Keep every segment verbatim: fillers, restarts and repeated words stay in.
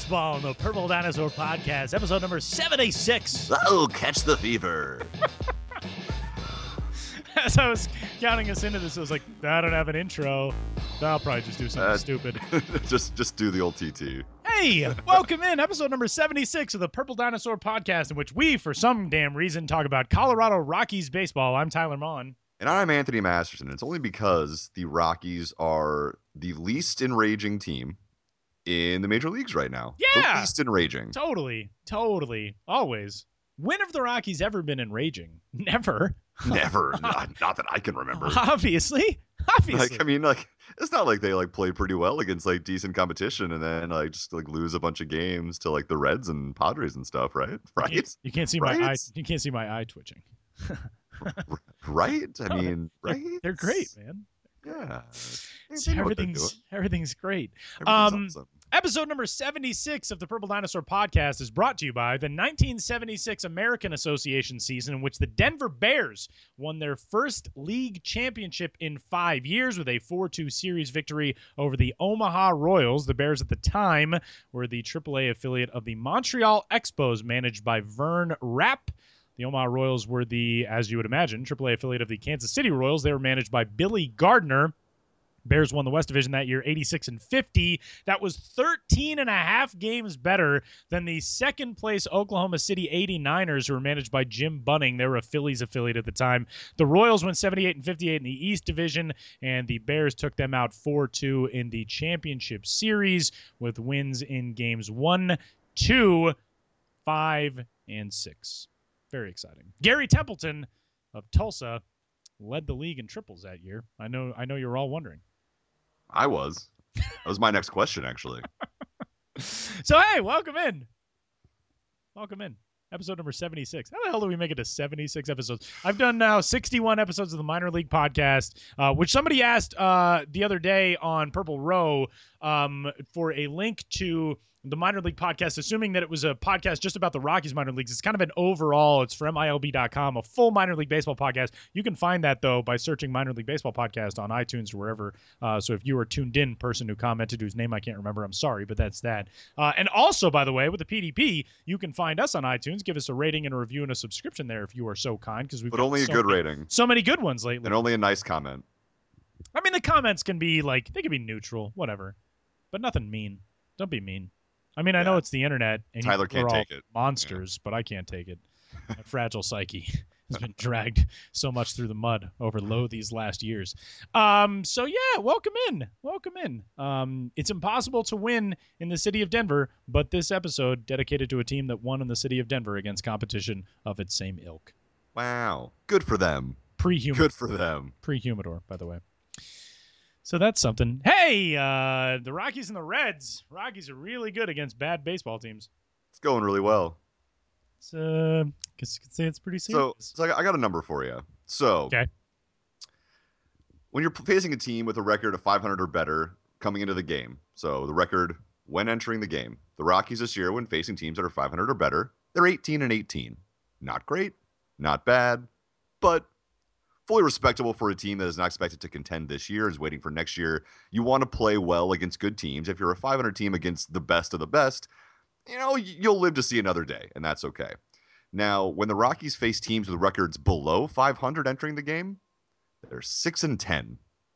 Baseball on the Purple Dinosaur Podcast, episode number seventy-six. Oh, catch the fever. As I was counting us into this, I was like, I don't have an intro. I'll probably just do something Uh, stupid. just just do the old T T. Hey, welcome in episode number seventy-six of the Purple Dinosaur Podcast, in which we, for some damn reason, talk about Colorado Rockies baseball. I'm Tyler Mon. And I'm Anthony Masterson. It's only because the Rockies are the least enraging team in the major leagues right now. Yeah. The least enraging. Totally, totally, always. When have the Rockies ever been enraging? Never. Never. not, not that I can remember. Obviously. Obviously. Like, I mean, like, it's not like they like play pretty well against like decent competition and then like just like lose a bunch of games to like the Reds and Padres and stuff, right? Right? You, you can't see right? my eye. You can't see my eye twitching. Right? I No, mean, they're, right? They're great, man. Yeah. So They know what they're everything's doing. everything's great. Everything's Um, awesome. Episode number seventy-six of the Purple Dinosaur Podcast is brought to you by the nineteen seventy-six American Association season, in which the Denver Bears won their first league championship in five years with a four two series victory over the Omaha Royals. The Bears at the time were the triple A affiliate of the Montreal Expos, managed by Vern Rapp. The Omaha Royals were the, as you would imagine, triple A affiliate of the Kansas City Royals. They were managed by Billy Gardner. Bears won the West Division that year, eighty-six and fifty. That was thirteen and a half games better than the second place Oklahoma City eighty-niners, who were managed by Jim Bunning. They were a Phillies affiliate at the time. The Royals went seventy-eight and fifty-eight in the East Division, and the Bears took them out four two in the championship series with wins in games one, two, five, and six. Very exciting. Gary Templeton of Tulsa led the league in triples that year. I know I know you're all wondering. I was. That was my next question, actually. So, hey, welcome in. Welcome in. Episode number seventy-six. How the hell do we make it to seventy-six episodes? I've done now sixty-one episodes of the Minor League Podcast, uh, which somebody asked uh, the other day on Purple Row um, for a link to the Minor League Podcast, assuming that it was a podcast just about the Rockies minor leagues. It's kind of an overall, it's for M I L B dot com, a full minor league baseball podcast. You can find that, though, by searching Minor League Baseball Podcast on iTunes or wherever. Uh, so if you were a tuned in person who commented, whose name I can't remember, I'm sorry, but that's that. Uh, and also, by the way, with the P D P, you can find us on iTunes. Give us a rating and a review and a subscription there if you are so kind, because we've But got only a so good many, rating. so many good ones lately. And only a nice comment. I mean, the comments can be like, they can be neutral, whatever, but nothing mean. Don't be mean. I mean, I know Yeah. it's the internet, and Tyler you can't are all take it. monsters, but I can't take it. My fragile psyche has been dragged so much through the mud over low these last years. Um, so yeah, welcome in, welcome in. Um, it's impossible to win in the city of Denver, but this episode dedicated to a team that won in the city of Denver against competition of its same ilk. Wow. Good for them. Pre-humidor, Good for them. pre-humidor, by the way. So that's something. Hey, uh, the Rockies and the Reds. Rockies are really good against bad baseball teams. It's going really well. It's, uh, I guess you could say it's pretty serious. So, so I got- I got a number for you. So, Okay. when you're facing a team with a record of five hundred or better coming into the game, so the record when entering the game, the Rockies this year, when facing teams that are five hundred or better, they're eighteen and eighteen. Not great, not bad, but fully respectable for a team that is not expected to contend this year, is waiting for next year. You want to play well against good teams. If you're a five hundred team against the best of the best, you know, you'll live to see another day, and that's okay. Now, when the Rockies face teams with records below five hundred entering the game, they're six and ten.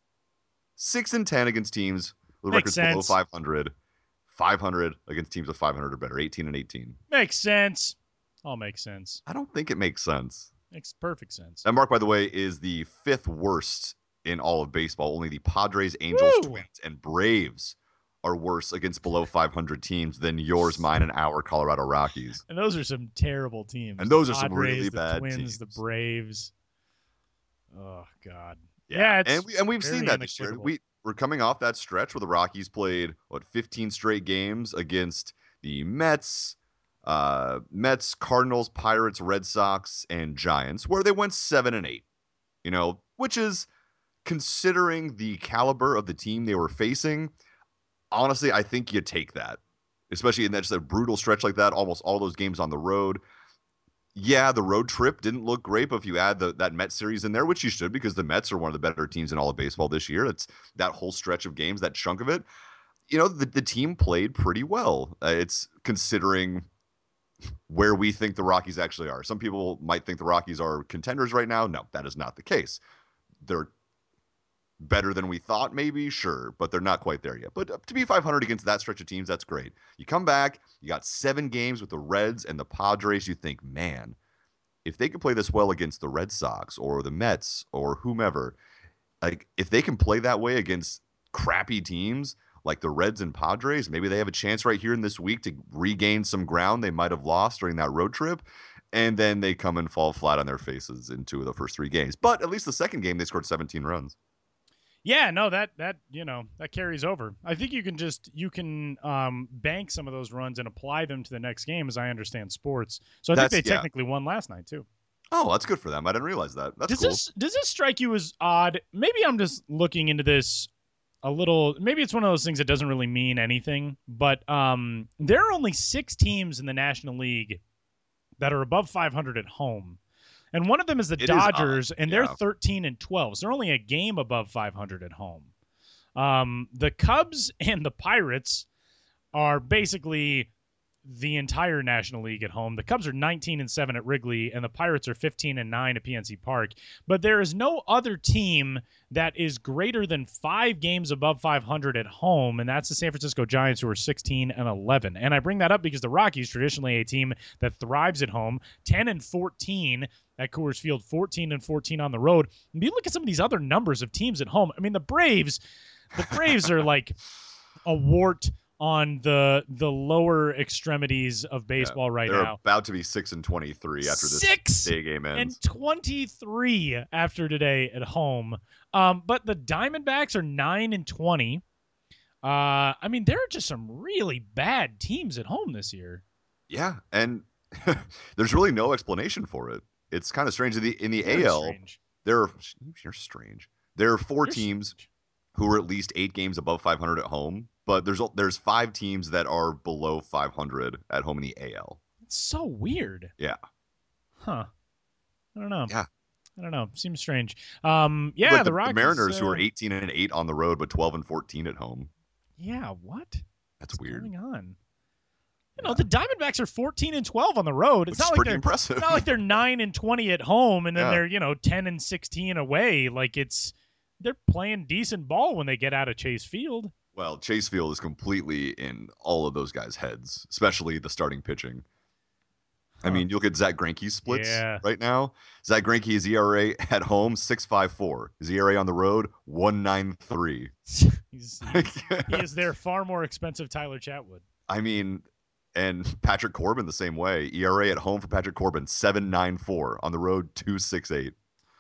six and ten against teams with Makes records below sense. five hundred. five hundred against teams with five hundred or better, eighteen and eighteen. Makes sense. All makes sense. I don't think it makes sense. Makes perfect sense. That mark, by the way, is the fifth worst in all of baseball. Only the Padres, Angels, Woo! Twins, and Braves are worse against below five hundred teams than yours, mine, and our Colorado Rockies. And those are some terrible teams. And those The are some Padres, really the bad Twins, teams. the Braves. Oh, God. Yeah, Yeah, it's and we and we've very seen that this year. inexplicable. We we're coming off that stretch where the Rockies played what fifteen straight games against the Mets, uh, Mets, Cardinals, Pirates, Red Sox, and Giants, where they went seven and eight. You know, which is, considering the caliber of the team they were facing, honestly, I think you take that, especially in that just a brutal stretch like that. Almost all those games on the road. Yeah, the road trip didn't look great, but if you add the, that Mets series in there, which you should, because the Mets are one of the better teams in all of baseball this year, it's that whole stretch of games, that chunk of it. you know, the, the team played pretty well. Uh, it's considering where we think the Rockies actually are. Some people might think the Rockies are contenders right now. No, that is not the case. They're better than we thought, maybe, sure, but they're not quite there yet. But to be five hundred against that stretch of teams, that's great. You come back, you got seven games with the Reds and the Padres. You think, man, if they can play this well against the Red Sox or the Mets or whomever, like if they can play that way against crappy teams like the Reds and Padres, maybe they have a chance right here in this week to regain some ground they might have lost during that road trip. And then they come and fall flat on their faces in two of the first three games. But at least the second game, they scored seventeen runs. Yeah, no, that that you know that carries over. I think you can just you can um, bank some of those runs and apply them to the next game, as I understand sports. So I That's, think they yeah. technically won last night too. Oh, that's good for them. I didn't realize that. That's does cool. this does this strike you as odd? Maybe I'm just looking into this a little. Maybe it's one of those things that doesn't really mean anything. But um, there are only six teams in the National League that are above five hundred at home. And one of them is the It is Dodgers, odd, and yeah. they're thirteen and twelve. So they're only a game above five hundred at home. Um, the Cubs and the Pirates are basically the entire National League at home. The Cubs are nineteen and seven at Wrigley, and the Pirates are fifteen and nine at P N C Park. But there is no other team that is greater than five games above five hundred at home, and that's the San Francisco Giants, who are sixteen and eleven. And I bring that up because the Rockies, traditionally a team that thrives at home, ten and fourteen at Coors Field, fourteen and fourteen on the road. And you look at some of these other numbers of teams at home. I mean, the Braves, the Braves are like a wart on the the lower extremities of baseball Yeah, right they're now. about to be six and twenty-three after this Six day game ends. and twenty-three after today at home. Um, but the Diamondbacks are nine and twenty. Uh, I mean, there are just some really bad teams at home this year. Yeah, and there's really no explanation for it. It's kind of strange. In the in the Very A L, strange. there are you're strange. There are four You're teams strange. who are at least eight games above five hundred at home, but there's there's five teams that are below five hundred at home in the A L. It's so weird. Yeah. Huh. I don't know. Yeah. I don't know. Seems strange. Um, yeah, Like the, the, Rockies, the Mariners, uh, who are eighteen and eight on the road, but twelve and fourteen at home. Yeah, what? That's What's weird. going on? You know, Yeah. the Diamondbacks are fourteen and twelve on the road. It's Which is not like pretty they're impressive. It's not like they're nine and twenty at home, and then Yeah. they're you know ten and sixteen away. Like it's they're playing decent ball when they get out of Chase Field. Well, Chase Field is completely in all of those guys' heads, especially the starting pitching. I Huh. mean, you look at Zach Greinke's splits Yeah. right now. Zach Greinke's E R A at home six point five four. His E R A on the road one point nine three. He's, he is their far more expensive Tyler Chatwood. I mean, and Patrick Corbin the same way. E R A at home for Patrick Corbin seven point nine four. On the road two point six eight.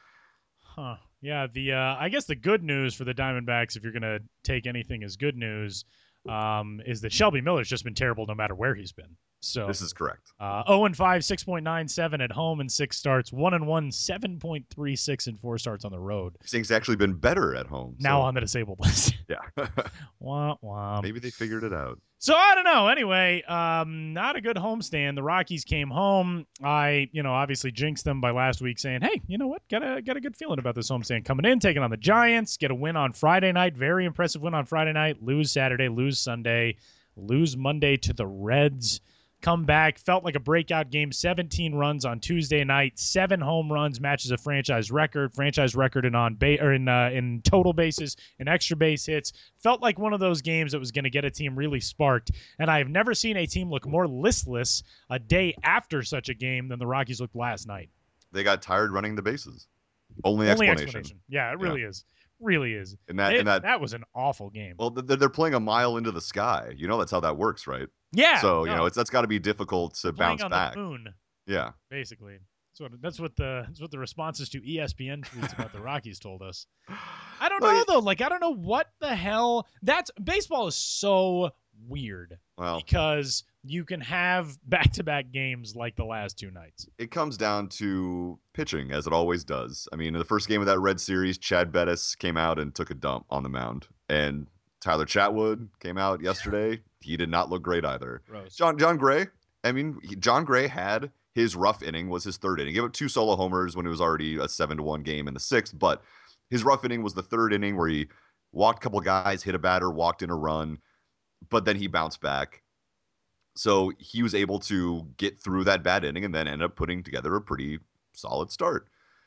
Huh. Yeah. The uh, I guess the good news for the Diamondbacks, if you're gonna take anything as good news, um, is that Shelby Miller's just been terrible no matter where he's been. So This is correct. Uh, oh and five, six point nine seven at home in six starts. one and one, seven point three six in four starts on the road. These things actually been better at home. Now so, on the disabled list. yeah. Wah, wah. Maybe they figured it out. So I don't know. Anyway, um, not a good homestand. The Rockies came home. I, you know, obviously jinxed them by last week saying, hey, you know what? Got a got a good feeling about this homestand coming in, taking on the Giants, get a win on Friday night. Very impressive win on Friday night. Lose Saturday, lose Sunday, lose Monday to the Reds. Come back, felt like a breakout game, seventeen runs on Tuesday night, seven home runs, matches a franchise record, franchise record in on ba- or in uh, in total bases and extra base hits. Felt like one of those games that was going to get a team really sparked, and I have never seen a team look more listless a day after such a game than the Rockies looked last night. They got tired running the bases. Only, Only explanation. explanation. Yeah, it really is. Really is. And that, It- and that, that was an awful game. well, they're, they're playing a mile into the sky. You know that's how that works, right? yeah. so no, you know it's that's got to be difficult to playing bounce on back. the moon. Yeah, Basically, that's what that's what the that's what the responses to E S P N tweets about the Rockies told us. I don't Well, know it- though. Like I don't know what the hell. That's baseball is so weird well, because you can have back-to-back games like the last two nights. it comes down to pitching, as it always does. I mean, in the first game of that Red Series, Chad Bettis came out and took a dump on the mound, and Tyler Chatwood came out yesterday. He did not look great either. Gross. John John Gray. I mean, he, John Gray had his rough inning was his third inning. He gave up two solo homers when it was already a seven to one game in the sixth, but his rough inning was the third inning where he walked a couple guys, hit a batter, walked in a run. but then he bounced back. So he was able to get through that bad inning and then end up putting together a pretty solid start.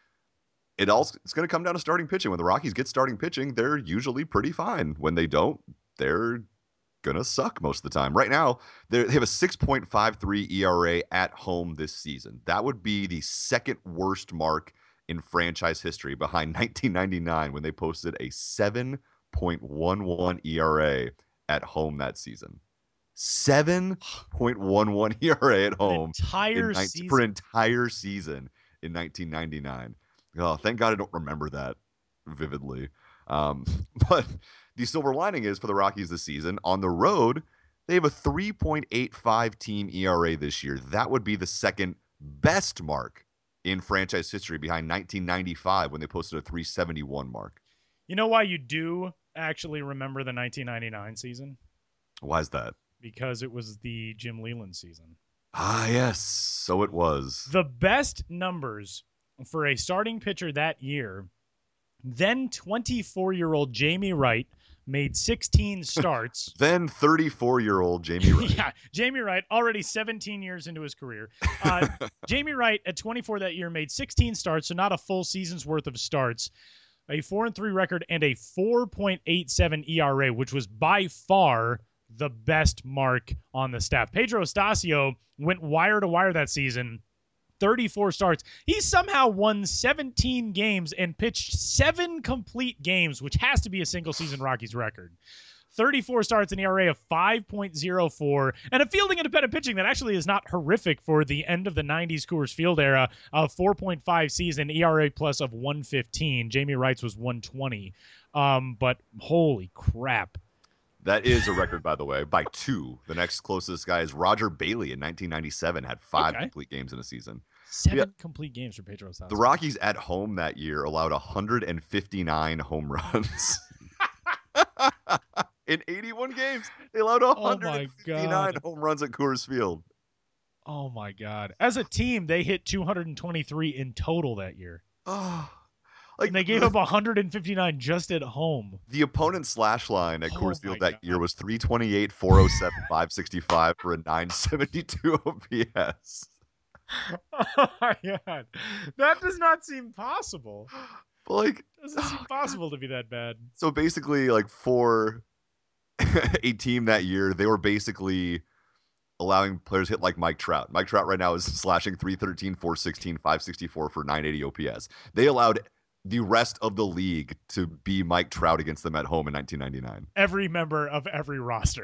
It also it's going to come down to starting pitching. When the Rockies get starting pitching, they're usually pretty fine. When they don't, they're going to suck most of the time. Right now, they have a six point five three E R A at home this season. That would be the second worst mark in franchise history, behind nineteen ninety-nine when they posted a seven point one one E R A at home that season. seven point one one E R A at home entire in nineteen, season. for an entire season in nineteen ninety-nine. Oh, thank God I don't remember that vividly. Um, but the silver lining is for the Rockies this season, on the road, they have a three point eight five team E R A this year. That would be the second best mark in franchise history, behind nineteen ninety-five when they posted a three seventy-one mark. You know why you do actually remember the nineteen ninety-nine season? Why is that? Because it was the Jim Leyland season. Ah, yes. So it was. The best numbers for a starting pitcher that year, then twenty-four-year-old Jamie Wright made sixteen starts. Then thirty-four-year-old Jamie Wright. Yeah, Jamie Wright, already seventeen years into his career. Uh, Jamie Wright, at twenty-four that year, made sixteen starts, so not a full season's worth of starts. A four and three record and a four point eight seven E R A, which was by far the best mark on the staff. Pedro Estacio went wire to wire that season. thirty-four starts. He somehow won seventeen games and pitched seven complete games, which has to be a single-season Rockies record. thirty-four starts, an E R A of five point oh four, and a fielding independent pitching that actually is not horrific for the end of the nineties Coors Field era. A four point five season, E R A plus of one fifteen. Jamie Wright's was one twenty. Um, but holy crap. That is a record, by the way, by two. The next closest guy is Roger Bailey in nineteen ninety-seven, had five Okay. complete games in a season. Seven Yeah. complete games for Pedro Estacio. The Rockies at home that year allowed one hundred fifty-nine home runs. In eighty-one games, they allowed one hundred fifty-nine God. home runs at Coors Field. Oh, my God. As a team, they hit two hundred twenty-three in total that year. Oh, like And they gave the, up one hundred fifty-nine just at home. the opponent's slash line at Oh Coors my Field that God. year was three twenty-eight, four oh seven, five sixty-five for a nine seventy-two O P S. Oh, my God. That does not seem possible. But like, Doesn't seem possible to be that bad. so basically, like for a team that year, they were basically allowing players hit like Mike Trout. Mike Trout right now is slashing three thirteen, four sixteen, five sixty-four for nine eighty O P S. They allowed the rest of the league to be Mike Trout against them at home in nineteen ninety-nine. Every member of every roster.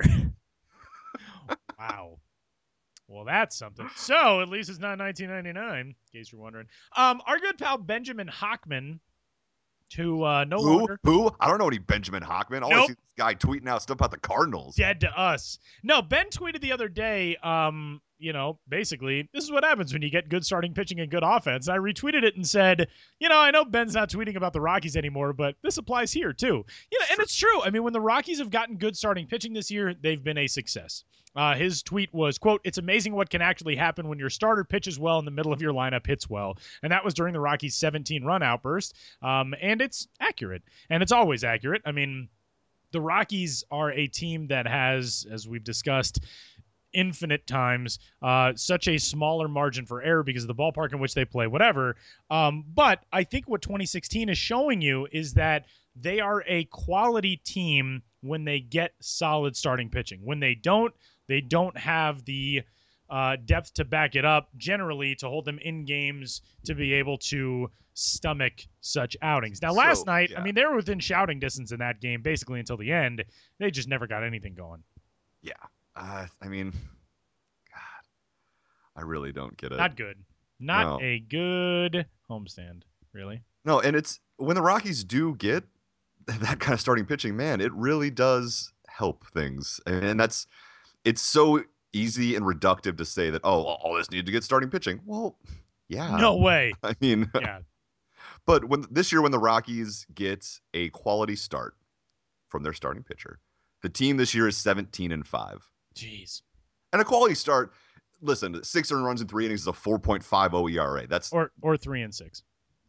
Wow. Well, that's something. So, at least it's not nineteen ninety-nine, in case you're wondering. Um, our good pal Benjamin Hockman, to uh, no Who? longer Who? I don't know any Benjamin Hockman. All I Nope. see is this guy tweeting out stuff about the Cardinals. dead to us. No, Ben tweeted the other day, um, you know, basically, this is what happens when you get good starting pitching and good offense. I retweeted it and said, you know, I know Ben's not tweeting about the Rockies anymore, but this applies here too. You know, and it's true. I mean, when the Rockies have gotten good starting pitching this year, they've been a success. Uh, his tweet was, quote, "It's amazing what can actually happen when your starter pitches well in the middle of your lineup hits well." And that was during the Rockies' seventeen-run outburst. Um, and it's accurate. And it's always accurate. I mean, the Rockies are a team that has, as we've discussed infinite times, uh, such a smaller margin for error because of the ballpark in which they play, whatever. Um, but I think what twenty sixteen is showing you is that they are a quality team when they get solid starting pitching. When they don't, they don't have the uh, depth to back it up generally to hold them in games to be able to stomach such outings. Now, last So, night, yeah. I mean, they were within shouting distance in that game basically until the end. They just never got anything going. Yeah. Uh, I mean, God, I really don't get it. Not good. Not No. a good homestand, really. No, and it's when the Rockies do get that kind of starting pitching, man, it really does help things. And that's it's so easy and reductive to say that, oh, all this needed to get starting pitching. Well, yeah. No way. I mean, Yeah. but when this year when the Rockies get a quality start from their starting pitcher, the team this year is seventeen and five. Jeez. And a quality start, listen, six earned runs in three innings is a four point five oh E R A. That's Or or three and six.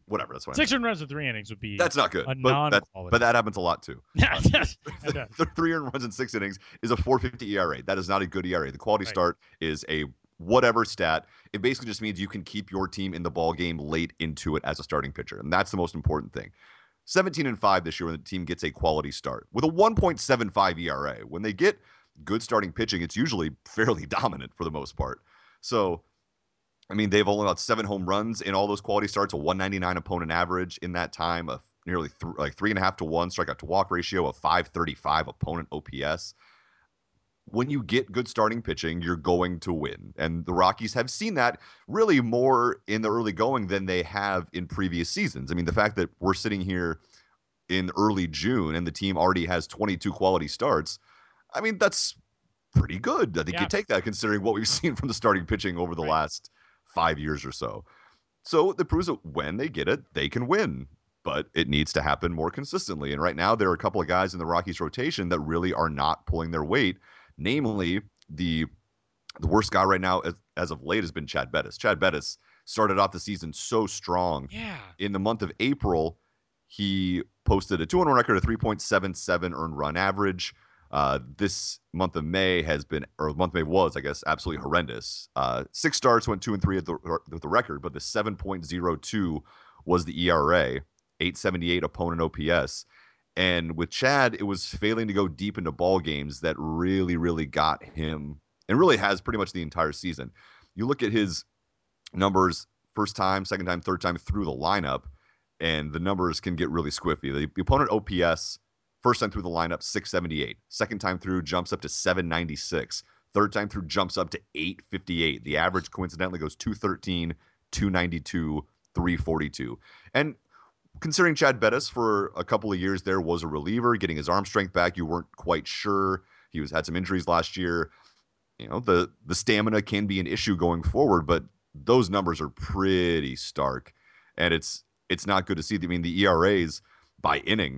whatever. That's what Six I earned runs in three innings would be That's not good. a But that, non-quality. but that happens a lot too. Yeah, Uh, yes, it the, does. the three earned runs in six innings is a four fifty E R A. That is not a good E R A. The quality Right. start is a whatever stat. It basically just means you can keep your team in the ball game late into it as a starting pitcher, and that's the most important thing. seventeen and five this year when the team gets a quality start with a one point seven five E R A. When they get good starting pitching, it's usually fairly dominant for the most part. So, I mean, they've only got seven home runs in all those quality starts, a one ninety-nine opponent average in that time, a nearly th- like three and a half to one strikeout to walk ratio, a five thirty-five opponent O P S. When you get good starting pitching, you're going to win. And the Rockies have seen that really more in the early going than they have in previous seasons. I mean, the fact that we're sitting here in early June and the team already has twenty-two quality starts, I mean, that's pretty good. I think Yeah. you take that considering what we've seen from the starting pitching over the Right. last five years or so. So that proves that when they get it, they can win. But it needs to happen more consistently. And right now, there are a couple of guys in the Rockies rotation that really are not pulling their weight. Namely, the the worst guy right now as, as of late has been Chad Bettis. Chad Bettis started off the season so strong. Yeah. In the month of April, he posted a two oh one record, a three point seven seven earned run average. Uh, this month of May has been, or the month of May was, I guess, absolutely horrendous. Uh, six starts, went two and three at the, at the record, but the seven point oh two was the E R A, eight seventy-eight opponent O P S. And with Chad, it was failing to go deep into ball games that really, really got him, and really has pretty much the entire season. You look at his numbers first time, second time, third time through the lineup, and the numbers can get really squiffy. The, the opponent O P S, first time through the lineup, six seventy-eight. Second time through, jumps up to seven ninety-six. Third time through, jumps up to eight fifty-eight. The average, coincidentally, goes two thirteen, two ninety-two, three forty-two. And considering Chad Bettis for a couple of years there was a reliever, getting his arm strength back, you weren't quite sure. He was had some injuries last year. You know, the the stamina can be an issue going forward, but those numbers are pretty stark, and it's it's not good to see. I mean, the E R As by inning,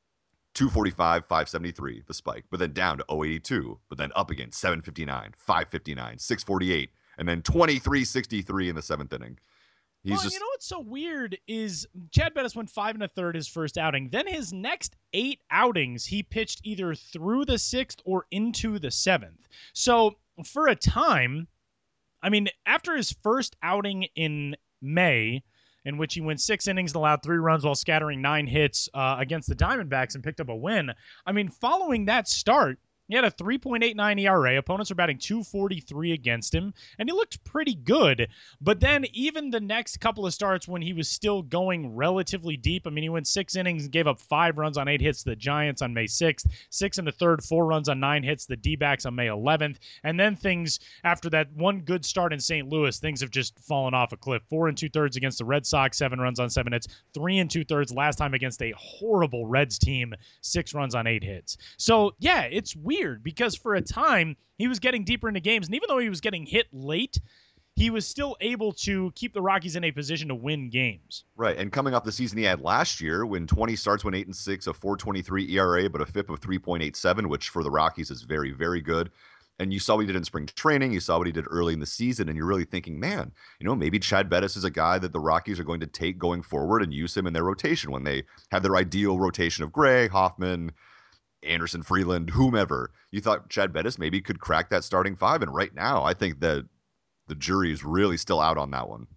two forty-five, five seventy-three, the spike, but then down to oh eighty-two, but then up again, seven fifty-nine, five fifty-nine, six forty-eight, and then twenty-three sixty-three in the seventh inning. He's well, just you know what's so weird is Chad Bettis went five and a third his first outing. Then his next eight outings, he pitched either through the sixth or into the seventh. So for a time, I mean, after his first outing in May, in which he went six innings and allowed three runs while scattering nine hits uh, against the Diamondbacks and picked up a win. I mean, following that start, he had a three point eight nine E R A. Opponents were batting two forty-three against him, and he looked pretty good. But then even the next couple of starts when he was still going relatively deep, I mean, he went six innings and gave up five runs on eight hits to the Giants on May sixth, six and a third, four runs on nine hits to the D-backs on May eleventh. And then things, after that one good start in Saint Louis, things have just fallen off a cliff. Four and two-thirds against the Red Sox, seven runs on seven hits. Three and two-thirds last time against a horrible Reds team, six runs on eight hits. So, yeah, it's weird. Because for a time, he was getting deeper into games, and even though he was getting hit late, he was still able to keep the Rockies in a position to win games. right. And coming off the season he had last year, when twenty starts, went eight and six, a four twenty-three E R A, but a F I P of three point eight seven, which for the Rockies is very, very good. And you saw what he did in spring training. You saw what he did early in the season, and you're really thinking, man, you know, maybe Chad Bettis is a guy that the Rockies are going to take going forward and use him in their rotation when they have their ideal rotation of Gray, Hoffman, Anderson, Freeland, whomever. You thought Chad Bettis maybe could crack that starting five, and right now I think that the jury is really still out on that one.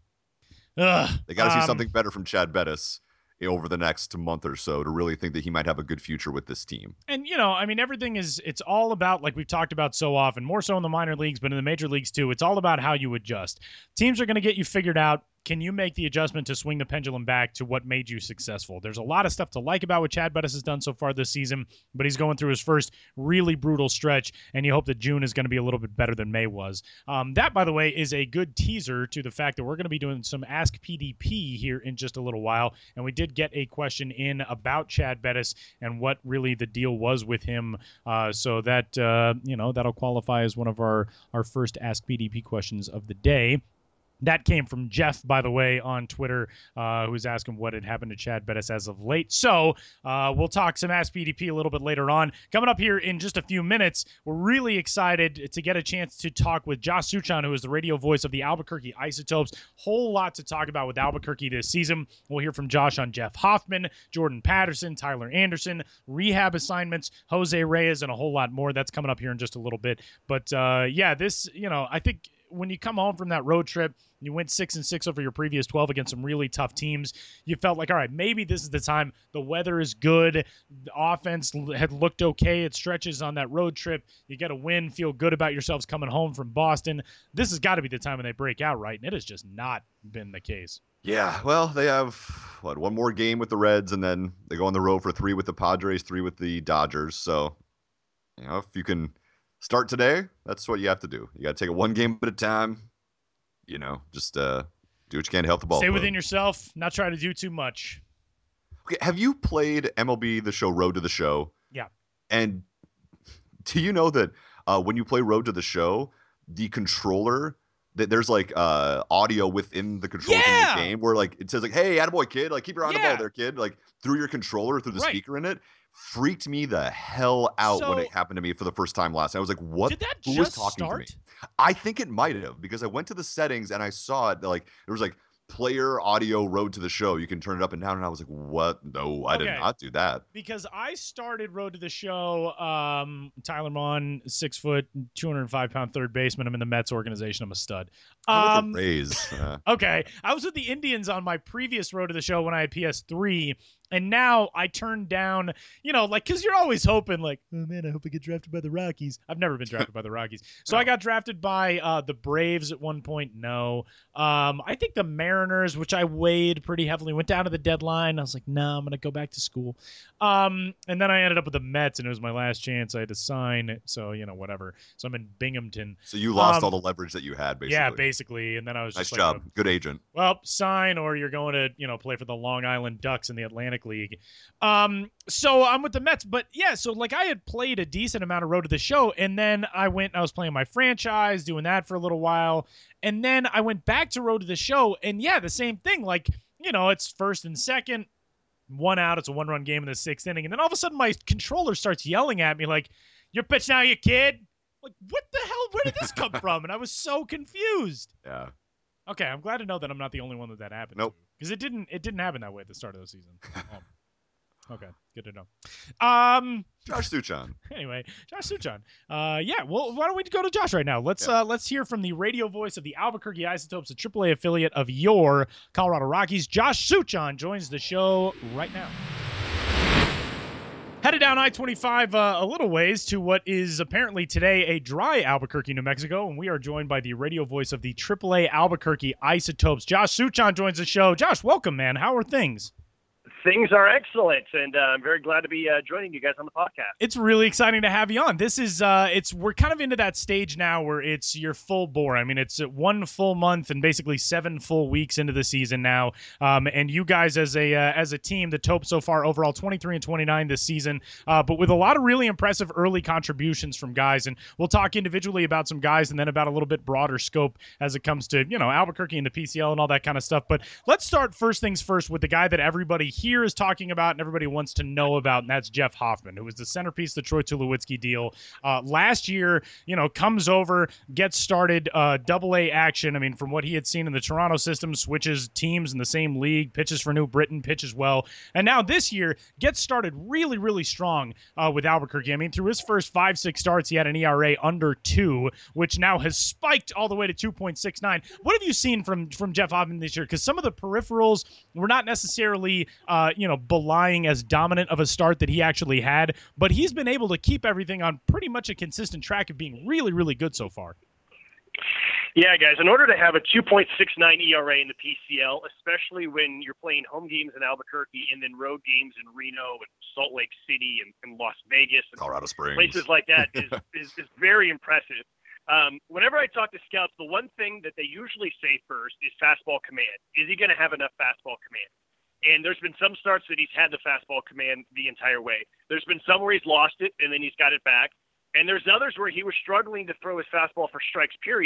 Ugh, They got to um, see something better from Chad Bettis over the next month or so to really think that he might have a good future with this team. And, you know, I mean, everything is, it's all about, like we've talked about so often, more so in the minor leagues, but in the major leagues too, it's all about how you adjust. Teams are going to get you figured out. Can you make the adjustment to swing the pendulum back to what made you successful? There's a lot of stuff to like about what Chad Bettis has done so far this season, but he's going through his first really brutal stretch, and you hope that June is going to be a little bit better than May was. Um, that, by the way, is a good teaser to the fact that we're going to be doing some Ask P D P here in just a little while, and we did get a question in about Chad Bettis and what really the deal was with him, uh, so that, uh, you know, that'll qualify as one of our, our first Ask P D P questions of the day. That came from Jeff, by the way, on Twitter, uh, who was asking what had happened to Chad Bettis as of late. So uh, we'll talk some Ask P D P a little bit later on. Coming up here in just a few minutes, we're really excited to get a chance to talk with Josh Suchan, who is the radio voice of the Albuquerque Isotopes. Whole lot to talk about with Albuquerque this season. We'll hear from Josh on Jeff Hoffman, Jordan Patterson, Tyler Anderson, rehab assignments, Jose Reyes, and a whole lot more. That's coming up here in just a little bit. But, uh, yeah, this, you know, I think when you come home from that road trip, you went six and six over your previous twelve against some really tough teams. You felt like, all right, maybe this is the time. The weather is good. The offense had looked okay. It stretches on that road trip. You get a win, feel good about yourselves coming home from Boston. This has got to be the time when they break out, right? And it has just not been the case. Yeah, well, they have, what, one more game with the Reds, and then they go on the road for three with the Padres, three with the Dodgers. So, you know, if you can start today, that's what you have to do. You got to take it one game at a time. You know, just uh, do what you can to help the ball. Stay club. within yourself, not try to do too much. Okay, have you played M L B The Show Road to the Show? Yeah. And do you know that uh, when you play Road to the Show, the controller, that there's like uh, audio within the controller Yeah! in the game where like it says like, "Hey, attaboy kid, like keep your eye on the Yeah. ball there, kid," like through your controller through the Right. speaker in it. Freaked me the hell out So- when it happened to me for the first time last night. I was like, "What? Did that Who just was talking start? to me?" I think it might have, because I went to the settings and I saw it. Like there was like player audio Road to the Show. You can turn it up and down, and I was like, "What? No, I did Okay. not do that." Because I started Road to the Show, um, Tyler Mon, six foot, two hundred five pound third baseman. I'm in the Mets organization. I'm a stud. I'm Um, with the Rays. Uh, okay. I was with the Indians on my previous Road to the Show when I had P S three. And now I turned down, you know, like, because you're always hoping, like, oh, man, I hope I get drafted by the Rockies. I've never been drafted by the Rockies. So No. I got drafted by uh, the Braves at one point. No. Um, I think the Mariners, which I weighed pretty heavily, went down to the deadline. I was like, no, I'm going to go back to school. Um, and then I ended up with the Mets, and it was my last chance. I had to sign. So, you know, whatever. So I'm in Binghamton. so you lost Um, all the leverage that you had, basically. Yeah, basically. And then I was Nice just job. like, Good agent. well, sign or you're going to, you know, play for the Long Island Ducks in the Atlantic League. Um, so I'm with the Mets, but yeah, so like I had played a decent amount of Road to the Show, and then I went, I was playing my franchise, doing that for a little while, and then I went back to Road to the Show, and yeah, the same thing. Like, you know, it's first and second, one out, it's a one-run game in the sixth inning, and then all of a sudden my controller starts yelling at me like, "You're pitch now, you kid." Like, what the hell? Where did this come from? And I was so confused. Yeah. Okay, I'm glad to know that I'm not the only one that that happened Nope. to. Because it didn't it didn't happen that way at the start of the season. Oh. Okay, good to know. Um. Josh Suchan. Anyway, Josh Suchan. Uh. Yeah. Well, why don't we go to Josh right now? Let's Yeah. uh. Let's hear from the radio voice of the Albuquerque Isotopes, a triple A affiliate of your Colorado Rockies. Josh Suchan joins the show right now. Headed down I twenty-five uh, a little ways to what is apparently today a dry Albuquerque, New Mexico, and we are joined by the radio voice of the triple A Albuquerque Isotopes. Josh Suchan joins the show. Josh, welcome, man. How are things? Things are excellent, and uh, I'm very glad to be uh, joining you guys on the podcast. It's really exciting to have you on. This is uh it's we're kind of into that stage now where it's your full bore. I mean, it's one full month and basically seven full weeks into the season now. Um, and you guys as a uh, as a team, the Topes so far overall twenty-three and twenty-nine this season, uh, but with a lot of really impressive early contributions from guys. And we'll talk individually about some guys and then about a little bit broader scope as it comes to, you know, Albuquerque and the P C L and all that kind of stuff. But let's start first things first with the guy that everybody here is talking about and everybody wants to know about, and that's Jeff Hoffman, who was the centerpiece of the Troy Tulowitzki deal. Uh, last year, you know, comes over, gets started, uh, double A action. I mean, from what he had seen in the Toronto system, switches teams in the same league, pitches for New Britain, pitches well. And now this year, gets started really, really strong uh, with Albuquerque. I mean, through his first five, six starts, he had an E R A under two, which now has spiked all the way to two point six nine. What have you seen from, from Jeff Hoffman this year? Because some of the peripherals were not necessarily, uh, you know, belying as dominant of a start that he actually had, but he's been able to keep everything on pretty much a consistent track of being really, really good so far. Yeah, guys, in order to have a two point six nine E R A in the P C L, especially when you're playing home games in Albuquerque and then road games in Reno and Salt Lake City and, and Las Vegas and Colorado Springs. places like that, is, is, is very impressive. Um, whenever I talk to scouts, the one thing that they usually say first is fastball command. Is he going to have enough fastball command? And there's been some starts that he's had the fastball command the entire way. There's been some where he's lost it and then he's got it back. And there's others where he was struggling to throw his fastball for strikes, period,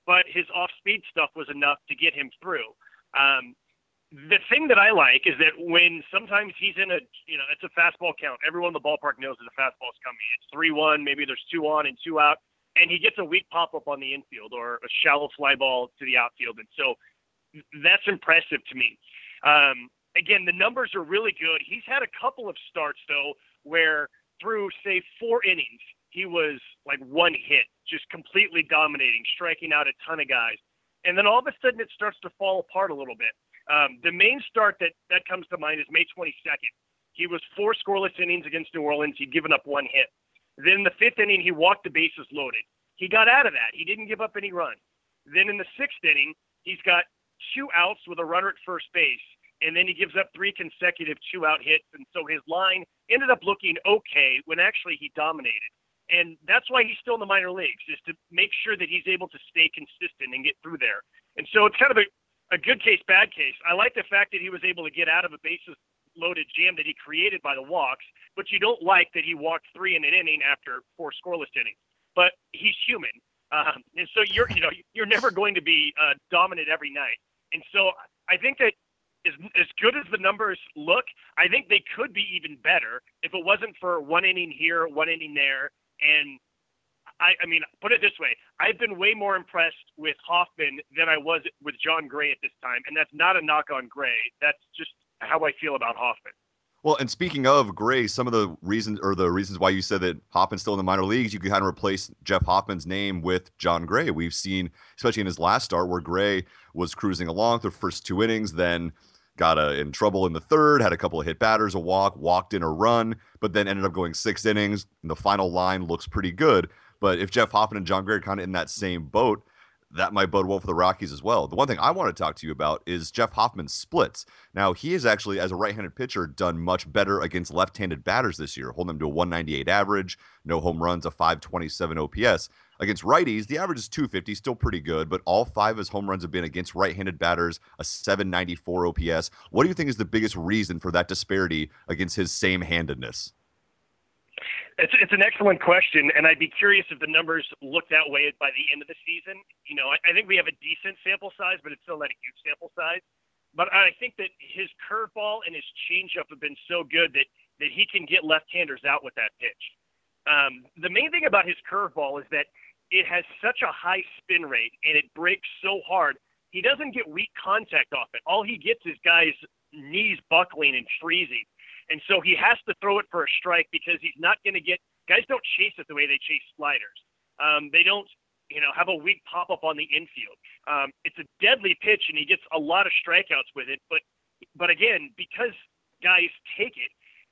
but his off-speed stuff was enough to get him through. Um, the thing that I like is that when sometimes he's in a, you know, it's a fastball count. Everyone in the ballpark knows that a fastball is coming. It's three one, maybe there's two on and two out, and he gets a weak pop-up on the infield or a shallow fly ball to the outfield. And so that's impressive to me. Um, again, the numbers are really good. He's had a couple of starts, though, where through, say, four innings, he was like one hit, just completely dominating, striking out a ton of guys. And then all of a sudden it starts to fall apart a little bit. Um, the main start that, that comes to mind is May twenty-second. He was four scoreless innings against New Orleans. He'd given up one hit. Then the fifth inning, he walked the bases loaded. He got out of that. He didn't give up any runs. Then in the sixth inning, he's got two outs with a runner at first base. And then he gives up three consecutive two-out hits. And so his line ended up looking okay when actually he dominated. And that's why he's still in the minor leagues, is to make sure that he's able to stay consistent and get through there. And so it's kind of a, a good case, bad case. I like the fact that he was able to get out of a bases-loaded jam that he created by the walks, but you don't like that he walked three in an inning after four scoreless innings. But he's human. Um, and so you're, you know, you're never going to be uh, dominant every night. And so I think that As, as good as the numbers look, I think they could be even better if it wasn't for one inning here, one inning there. And I, I mean, put it this way, I've been way more impressed with Hoffman than I was with Jon Gray at this time. And that's not a knock on Gray. That's just how I feel about Hoffman. Well, and speaking of Gray, some of the reasons or the reasons why you said that Hoffman's still in the minor leagues, you can kind of replace Jeff Hoffman's name with Jon Gray. We've seen, especially in his last start, where Gray was cruising along the first two innings, then got uh, in trouble in the third, had a couple of hit batters, a walk, walked in a run, but then ended up going six innings. And the final line looks pretty good. But if Jeff Hoffman and Jon Gray are kind of in that same boat, that might bode well for the Rockies as well. The one thing I want to talk to you about is Jeff Hoffman's splits. Now, he has actually, as a right-handed pitcher, done much better against left-handed batters this year, holding them to a one ninety-eight average, no home runs, a five twenty-seven O P S. Against righties, the average is two fifty, still pretty good, but all five of his home runs have been against right-handed batters, a seven ninety-four O P S. What do you think is the biggest reason for that disparity against his same-handedness? It's it's an excellent question, and I'd be curious if the numbers look that way by the end of the season. You know, I, I think we have a decent sample size, but it's still not a huge sample size. But I think that his curveball and his changeup have been so good that, that he can get left-handers out with that pitch. Um, the main thing about his curveball is that it has such a high spin rate, and it breaks so hard. He doesn't get weak contact off it. All he gets is guys' knees buckling and freezing. And so he has to throw it for a strike because he's not going to get – guys don't chase it the way they chase sliders. Um, they don't, you know, have a weak pop-up on the infield. Um, it's a deadly pitch, and he gets a lot of strikeouts with it. But, but again, because guys take it,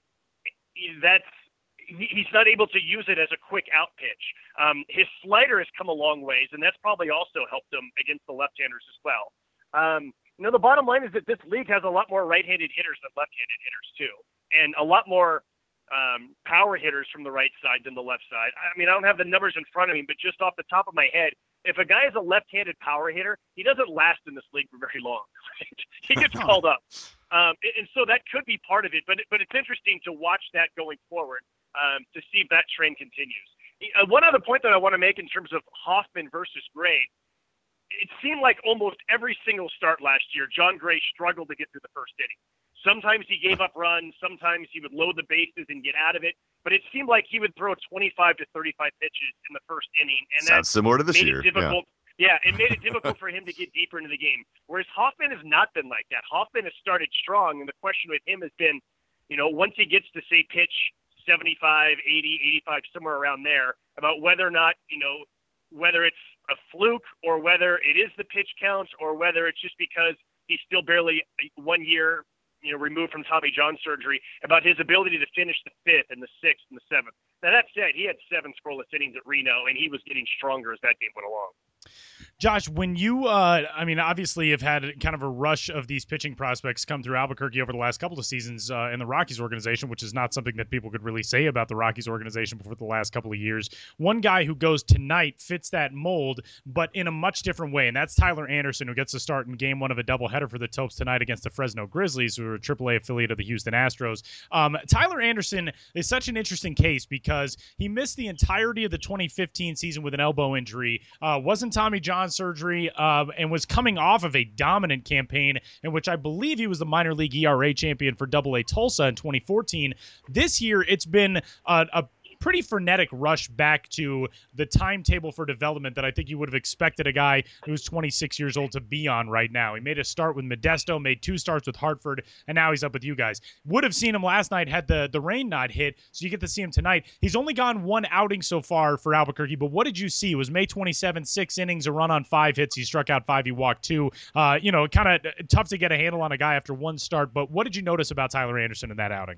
that's – he's not able to use it as a quick out pitch. Um, his slider has come a long ways, and that's probably also helped him against the left-handers as well. Um, you know, the bottom line is that this league has a lot more right-handed hitters than left-handed hitters too, and a lot more um, power hitters from the right side than the left side. I mean, I don't have the numbers in front of me, but just off the top of my head, if a guy is a left-handed power hitter, he doesn't last in this league for very long. He gets called up. Um, and so that could be part of it, but, but it's interesting to watch that going forward. Um, to see if that trend continues. Uh, one other point that I want to make in terms of Hoffman versus Gray, it seemed like almost every single start last year, Jon Gray struggled to get through the first inning. Sometimes he gave up runs, sometimes he would load the bases and get out of it, but it seemed like he would throw twenty-five to thirty-five pitches in the first inning. And Sounds similar to this made year. It difficult. Yeah. yeah, it made it difficult for him to get deeper into the game. Whereas Hoffman has not been like that. Hoffman has started strong, and the question with him has been, you know, once he gets to, say, pitch seventy-five, eighty, eighty-five, somewhere around there, about whether or not, you know, whether it's a fluke or whether it is the pitch count or whether it's just because he's still barely one year, you know, removed from Tommy John surgery, about his ability to finish the fifth and the sixth and the seventh. Now, that said, he had seven scoreless innings at Reno, and he was getting stronger as that game went along. Josh, when you, uh, I mean, obviously have had kind of a rush of these pitching prospects come through Albuquerque over the last couple of seasons uh, in the Rockies organization, which is not something that people could really say about the Rockies organization before the last couple of years. One guy who goes tonight fits that mold, but in a much different way, and that's Tyler Anderson, who gets to start in game one of a doubleheader for the Topes tonight against the Fresno Grizzlies, who are a triple A affiliate of the Houston Astros. Um, Tyler Anderson is such an interesting case because he missed the entirety of the twenty fifteen season with an elbow injury, uh, wasn't Tommy John surgery uh, and was coming off of a dominant campaign in which I believe he was the minor league E R A champion for Double A Tulsa in twenty fourteen. This year, it's been a, a pretty frenetic rush back to the timetable for development that I think you would have expected a guy who's twenty-six years old to be on right now. He made a start with Modesto, made two starts with Hartford, and now he's up with you guys. Would have seen him last night had the, the rain not hit, so you get to see him tonight. He's only gone one outing so far for Albuquerque, but what did you see? It was May twenty-seventh, six innings, a run on five hits. He struck out five, he walked two. Uh, you know, kind of tough to get a handle on a guy after one start, but what did you notice about Tyler Anderson in that outing?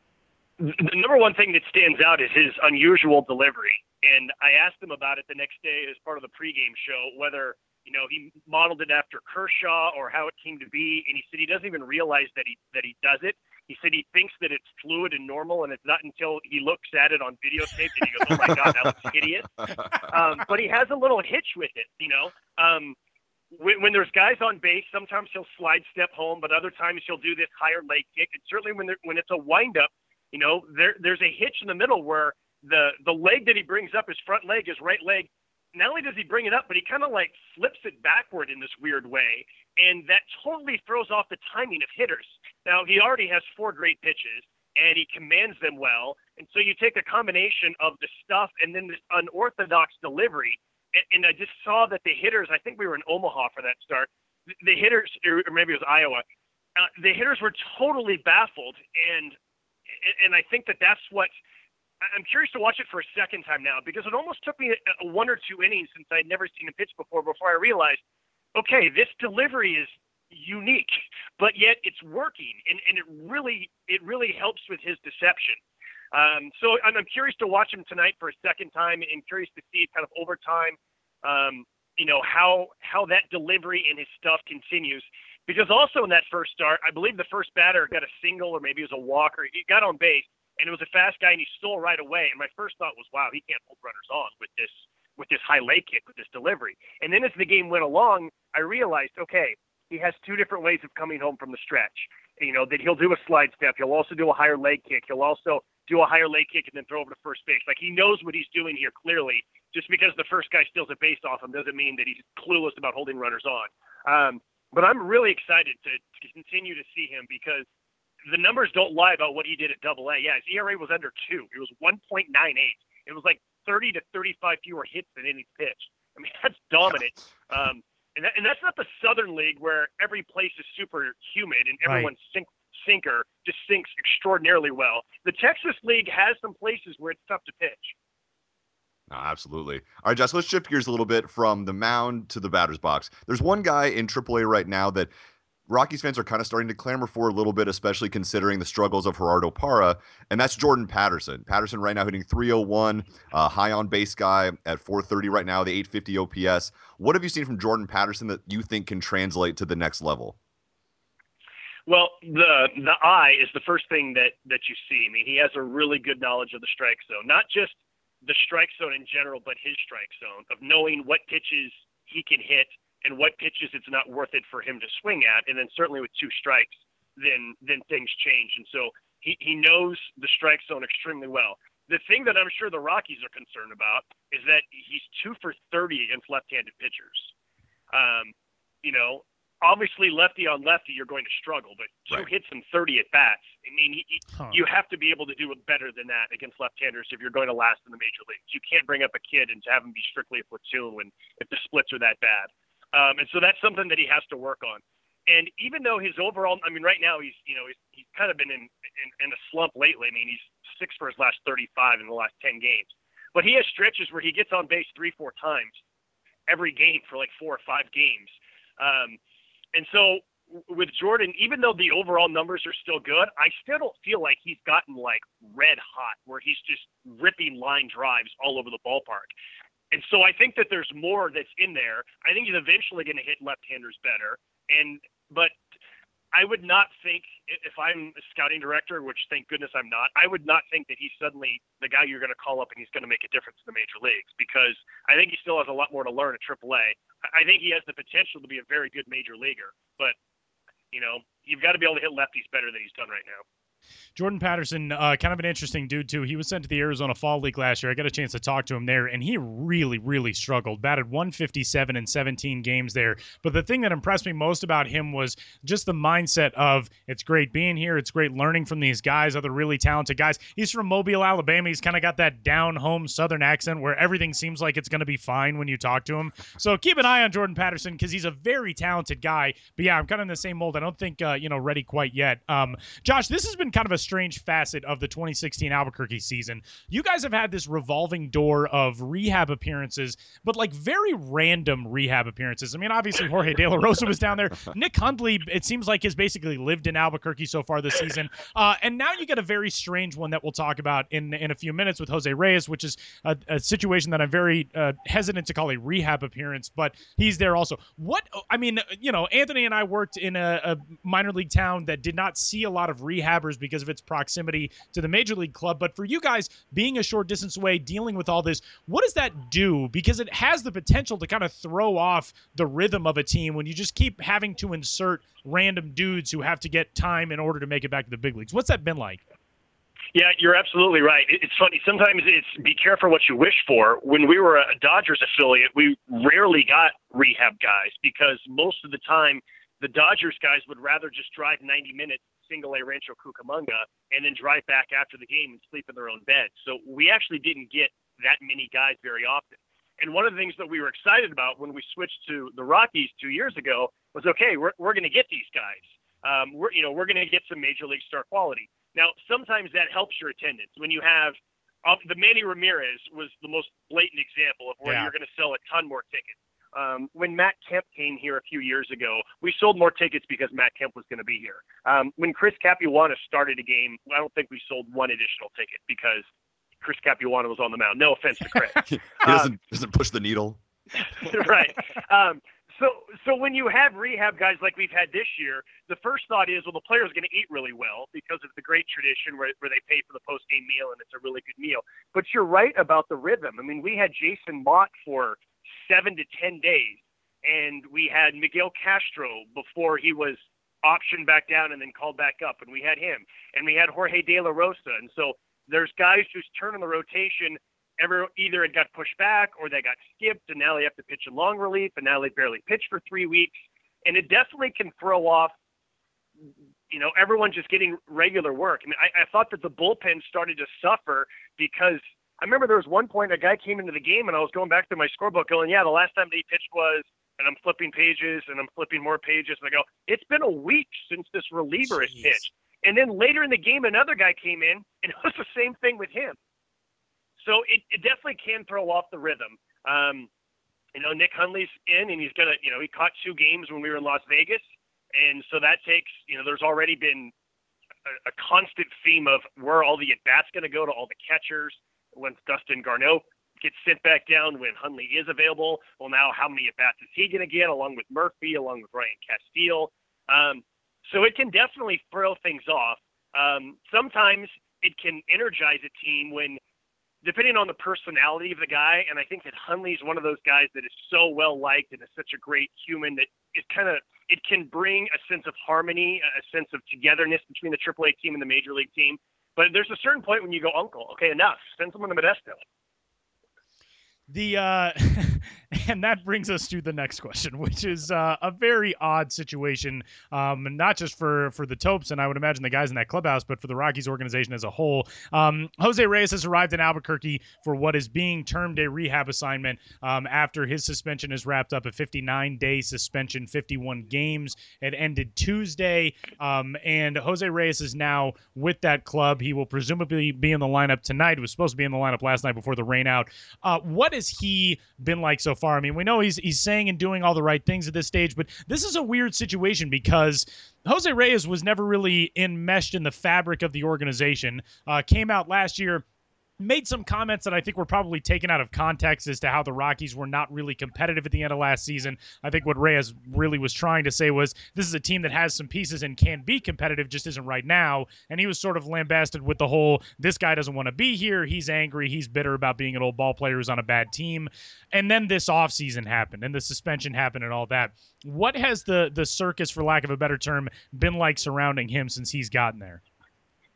The number one thing that stands out is his unusual delivery. And I asked him about it the next day as part of the pregame show, whether, you know, he modeled it after Kershaw or how it came to be. And he said he doesn't even realize that he, that he does it. He said he thinks that it's fluid and normal, and it's not until he looks at it on videotape that he goes, oh my God, that looks hideous. Um, but he has a little hitch with it, you know. Um, when, when there's guys on base, sometimes he'll slide step home, but other times he'll do this higher leg kick. And certainly when, there, when it's a windup, you know, there there's a hitch in the middle where the, the leg that he brings up, his front leg, his right leg, not only does he bring it up, but he kind of like flips it backward in this weird way. And that totally throws off the timing of hitters. Now, he already has four great pitches, and he commands them well. And so you take a combination of the stuff and then this unorthodox delivery. And, and I just saw that the hitters, I think we were in Omaha for that start, the, the hitters, or maybe it was Iowa, uh, the hitters were totally baffled. And And I think that that's what I'm curious to watch it for a second time now, because it almost took me a, a one or two innings since I'd never seen him pitch before, before I realized, okay, this delivery is unique, but yet it's working. And, and it really, it really helps with his deception. Um, so I'm, I'm curious to watch him tonight for a second time and curious to see kind of over time, um, you know, how, how that delivery and his stuff continues. Because also in that first start, I believe the first batter got a single or maybe it was a walk, or he got on base, and it was a fast guy, and he stole right away. And my first thought was, wow, he can't hold runners on with this with this high leg kick, with this delivery. And then as the game went along, I realized, okay, he has two different ways of coming home from the stretch. You know, that he'll do a slide step. He'll also do a higher leg kick. He'll also do a higher leg kick and then throw over to first base. Like, he knows what he's doing here clearly. Just because the first guy steals a base off him doesn't mean that he's clueless about holding runners on. Um, But I'm really excited to, to continue to see him, because the numbers don't lie about what he did at Double A. Yeah, his E R A was under two. It was one point nine eight. It was like thirty to thirty-five fewer hits than any pitch. I mean, that's dominant. Um, and, that, and that's not the Southern League where every place is super humid and everyone's sink, sinker just sinks extraordinarily well. The Texas League has some places where it's tough to pitch. No, absolutely. All right, Jess, let's shift gears a little bit from the mound to the batter's box. There's one guy in triple A right now that Rockies fans are kind of starting to clamor for a little bit, especially considering the struggles of Gerardo Parra, and that's Jordan Patterson. Patterson right now hitting three oh one, uh, high on base guy at four thirty right now, the eight fifty O P S. What have you seen from Jordan Patterson that you think can translate to the next level? Well, the the eye is the first thing that, that you see. I mean, he has a really good knowledge of the strike zone, not just the strike zone in general, but his strike zone, of knowing what pitches he can hit and what pitches it's not worth it for him to swing at. And then certainly with two strikes, then then things change. And so he, he knows the strike zone extremely well. The thing that I'm sure the Rockies are concerned about is that he's two for thirty against left-handed pitchers. Um, you know, obviously lefty on lefty, you're going to struggle, but two right. hits and thirty at bats. I mean, he, huh. you have to be able to do it better than that against left-handers if you're going to last in the major leagues. You can't bring up a kid and have him be strictly a platoon when if the splits are that bad. Um, and so that's something that he has to work on. And even though his overall, I mean, right now he's, you know, he's, he's kind of been in, in, in a slump lately. I mean, he's six for his last thirty-five in the last ten games. But he has stretches where he gets on base three, four times every game for like four or five games. Um, and so with Jordan, even though the overall numbers are still good, I still don't feel like he's gotten like red hot where he's just ripping line drives all over the ballpark. And so I think that there's more that's in there. I think he's eventually going to hit left-handers better. And but I would not think, if I'm a scouting director, which thank goodness I'm not, I would not think that he's suddenly the guy you're going to call up and he's going to make a difference in the major leagues, because I think he still has a lot more to learn at triple A. I think he has the potential to be a very good major leaguer, but you know, you've got to be able to hit lefties better than he's done right now. Jordan Patterson, uh, kind of an interesting dude, too. He was sent to the Arizona Fall League last year. I got a chance to talk to him there, and he really, really struggled. Batted one fifty-seven in seventeen games there. But the thing that impressed me most about him was just the mindset of, it's great being here. It's great learning from these guys, other really talented guys. He's from Mobile, Alabama. He's kind of got that down-home Southern accent where everything seems like it's going to be fine when you talk to him. So keep an eye on Jordan Patterson because he's a very talented guy. But, yeah, I'm kind of in the same mold. I don't think, uh, you know, ready quite yet. Um, Josh, this has been kind of a strange facet of the twenty sixteen Albuquerque season. You guys have had this revolving door of rehab appearances, but like very random rehab appearances. I mean, obviously Jorge De La Rosa was down there. Nick Hundley, it seems like, has basically lived in Albuquerque so far this season. Uh, and now you get a very strange one that we'll talk about in, in a few minutes with Jose Reyes, which is a, a situation that I'm very uh, hesitant to call a rehab appearance, but he's there also. What, I mean, you know, Anthony and I worked in a, a minor league town that did not see a lot of rehabbers because of its proximity to the major league club. But for you guys being a short distance away, dealing with all this, what does that do? Because it has the potential to kind of throw off the rhythm of a team when you just keep having to insert random dudes who have to get time in order to make it back to the big leagues. What's that been like? Yeah, you're absolutely right. It's funny. Sometimes it's be careful what you wish for. When we were a Dodgers affiliate, we rarely got rehab guys because most of the time the Dodgers guys would rather just drive ninety minutes single A Rancho Cucamonga and then drive back after the game and sleep in their own bed. So we actually didn't get that many guys very often. And one of the things that we were excited about when we switched to the Rockies two years ago was, okay, we're we're going to get these guys. Um, we're you know we're going to get some major league star quality. Now sometimes that helps your attendance when you have uh, the Manny Ramirez was the most blatant example of where Yeah. you're going to sell a ton more tickets. Um, when Matt Kemp came here a few years ago, we sold more tickets because Matt Kemp was going to be here. Um, when Chris Capuano started a game, I don't think we sold one additional ticket because Chris Capuano was on the mound. No offense to Chris. he doesn't, doesn't push the needle. Right. Um, so, so when you have rehab guys like we've had this year, the first thought is, well, the player's going to eat really well because of the great tradition where, where they pay for the post-game meal and it's a really good meal. But you're right about the rhythm. I mean, we had Jason Mott for seven to ten days, and we had Miguel Castro before he was optioned back down and then called back up, and we had him, and we had Jorge De La Rosa. And so there's guys whose turn on the rotation ever either it got pushed back or they got skipped, and now they have to pitch in long relief, and now they barely pitched for three weeks. And it definitely can throw off, you know, everyone just getting regular work. I mean, I, I thought that the bullpen started to suffer because I remember there was one point a guy came into the game and I was going back to my scorebook going, yeah, the last time they pitched was, and I'm flipping pages and I'm flipping more pages. And I go, it's been a week since this reliever has Jeez. pitched. And then later in the game, another guy came in and it was the same thing with him. So it, it definitely can throw off the rhythm. Um, you know, Nick Hundley's in and he's going to, you know, he caught two games when we were in Las Vegas. And so that takes, you know, there's already been a, a constant theme of where all the at-bats going to go to all the catchers. When Dustin Garneau gets sent back down, when Hundley is available, well, now how many at-bats is he going to get along with Murphy, along with Ryan Castile? Um, so it can definitely throw things off. Um, sometimes it can energize a team when, depending on the personality of the guy, and I think that Hundley's one of those guys that is so well-liked and is such a great human that it kind of, it can bring a sense of harmony, a sense of togetherness between the triple A team and the Major League team. But there's a certain point when you go, uncle, okay, enough. Send someone to Modesto. The uh, and that brings us to the next question, which is uh, a very odd situation, um, not just for for the Topes and I would imagine the guys in that clubhouse, but for the Rockies organization as a whole. Um, Jose Reyes has arrived in Albuquerque for what is being termed a rehab assignment um, after his suspension is wrapped up, a fifty-nine day suspension, fifty-one games. It ended Tuesday, um, and Jose Reyes is now with that club. He will presumably be in the lineup tonight. He was supposed to be in the lineup last night before the rain out. Uh, what has he been like so far? I mean, we know he's he's saying and doing all the right things at this stage, but this is a weird situation because Jose Reyes was never really enmeshed in the fabric of the organization. Uh, came out last year, made some comments that I think were probably taken out of context as to how the Rockies were not really competitive at the end of last season. I think what Reyes really was trying to say was this is a team that has some pieces and can be competitive, just isn't right now. And he was sort of lambasted with the whole, this guy doesn't want to be here. He's angry. He's bitter about being an old ball player who's on a bad team. And then this offseason happened and the suspension happened and all that. What has the, the circus, for lack of a better term, been like surrounding him since he's gotten there?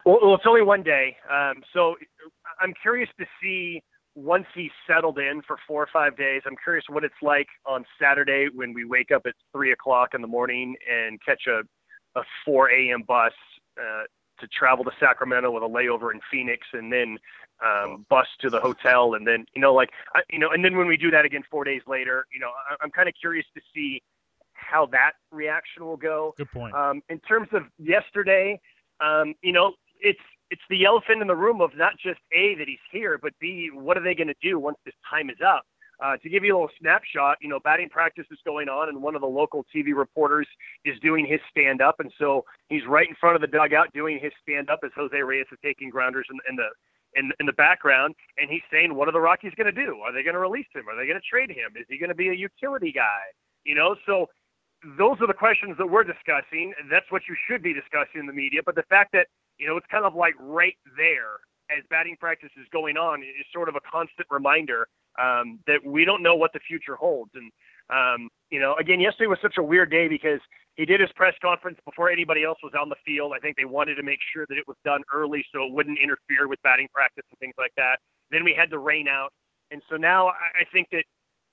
Well, well, it's only one day. Um, so I'm curious to see once he's settled in for four or five days, I'm curious what it's like on Saturday when we wake up at three o'clock in the morning and catch a, a four a.m. bus uh, to travel to Sacramento with a layover in Phoenix and then um, bus to the hotel. And then, you know, like, I, you know, and then when we do that again four days later, you know, I, I'm kind of curious to see how that reaction will go. Good point. Um, in terms of yesterday, um, you know, it's, it's the elephant in the room of not just A, that he's here, but B, what are they going to do once this time is up? Uh, to give you a little snapshot, you know, batting practice is going on, and one of the local T V reporters is doing his stand-up, and so he's right in front of the dugout doing his stand-up as Jose Reyes is taking grounders in, in the in, in the background, and he's saying, what are the Rockies going to do? Are they going to release him? Are they going to trade him? Is he going to be a utility guy? You know, so those are the questions that we're discussing, and that's what you should be discussing in the media. But the fact that, you know, it's kind of like right there as batting practice is going on is sort of a constant reminder um, that we don't know what the future holds. And, um, you know, again, yesterday was such a weird day because he did his press conference before anybody else was on the field. I think they wanted to make sure that it was done early so it wouldn't interfere with batting practice and things like that. Then we had the rain out. And so now I, I think that,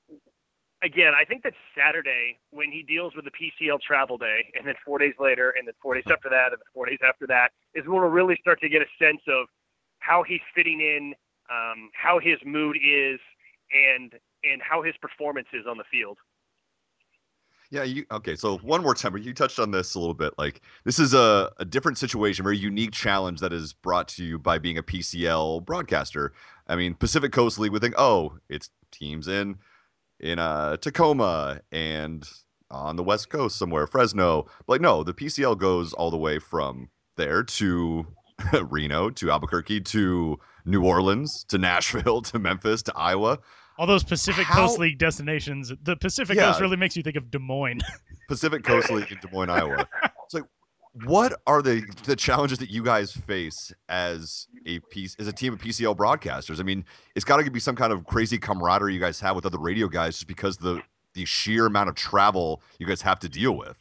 again, I think that Saturday, when he deals with the P C L travel day, and then four days later, and then four days after that, and then four days after that, is when we'll really start to get a sense of how he's fitting in, um, how his mood is, and and how his performance is on the field. Yeah. You, okay. So one more time, you touched on this a little bit. Like, this is a, a different situation, very unique challenge that is brought to you by being a P C L broadcaster. I mean, Pacific Coast League would think, oh, it's teams in in uh, Tacoma and on the West Coast somewhere, Fresno. But like, no, the P C L goes all the way from there to Reno, to Albuquerque, to New Orleans, to Nashville, to Memphis, to Iowa. All those Pacific How... Coast League destinations. The Pacific yeah. Coast really makes you think of Des Moines. Pacific Coast League in Des Moines, Iowa. It's like, what are the the challenges that you guys face as a piece as a team of P C L broadcasters? I mean, it's got to be some kind of crazy camaraderie you guys have with other radio guys, just because the the sheer amount of travel you guys have to deal with.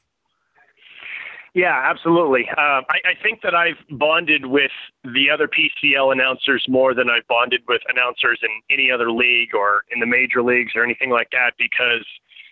Yeah, absolutely. Um, I, I think that I've bonded with the other P C L announcers more than I've bonded with announcers in any other league or in the major leagues or anything like that, because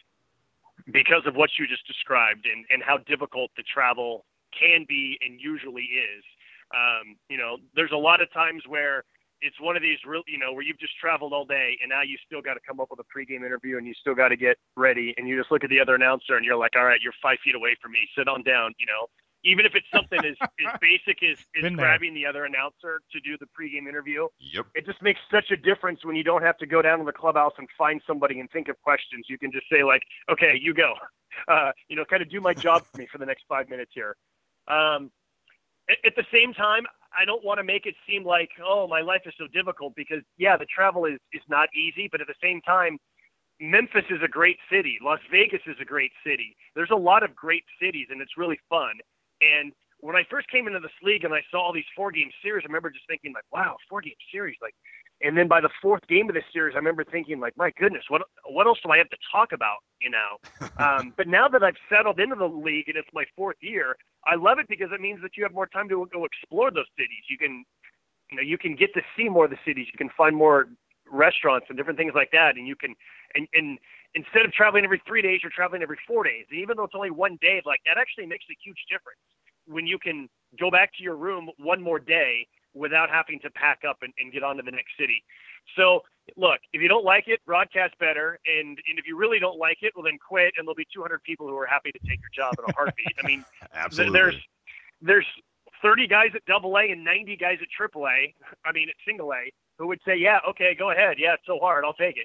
because of what you just described and, and how difficult the travel can be and usually is. Um, you know, there's a lot of times where it's one of these real, you know, where you've just traveled all day and now you still got to come up with a pregame interview and you still got to get ready, and you just look at the other announcer and you're like, all right, you're five feet away from me, sit on down, you know, even if it's something as, as basic as, as grabbing the other announcer to do the pregame interview. Yep. It just makes such a difference when you don't have to go down to the clubhouse and find somebody and think of questions. You can just say like, okay, you go, uh, you know, kind of do my job for me for the next five minutes here. Um, at, at the same time, I don't want to make it seem like, oh, my life is so difficult, because, yeah, the travel is, is not easy. But at the same time, Memphis is a great city. Las Vegas is a great city. There's a lot of great cities, and it's really fun. And when I first came into this league and I saw all these four-game series, I remember just thinking, like, wow, four-game series. Like, and then by the fourth game of this series, I remember thinking, like, my goodness, what what else do I have to talk about, you know? um, but now that I've settled into the league and it's my fourth year, I love it because it means that you have more time to go explore those cities. You can, you know, you can get to see more of the cities. You can find more restaurants and different things like that. And you can, and, and instead of traveling every three days, you're traveling every four days. And even though it's only one day, like, that actually makes a huge difference when you can go back to your room one more day without having to pack up and, and get on to the next city. So, look, if you don't like it, broadcast better. And, and if you really don't like it, well, then quit, and there'll be two hundred people who are happy to take your job in a heartbeat. I mean, Absolutely. there's there's thirty guys at double A and ninety guys at triple A, I mean, at single A, who would say, yeah, okay, go ahead. Yeah, it's so hard. I'll take it.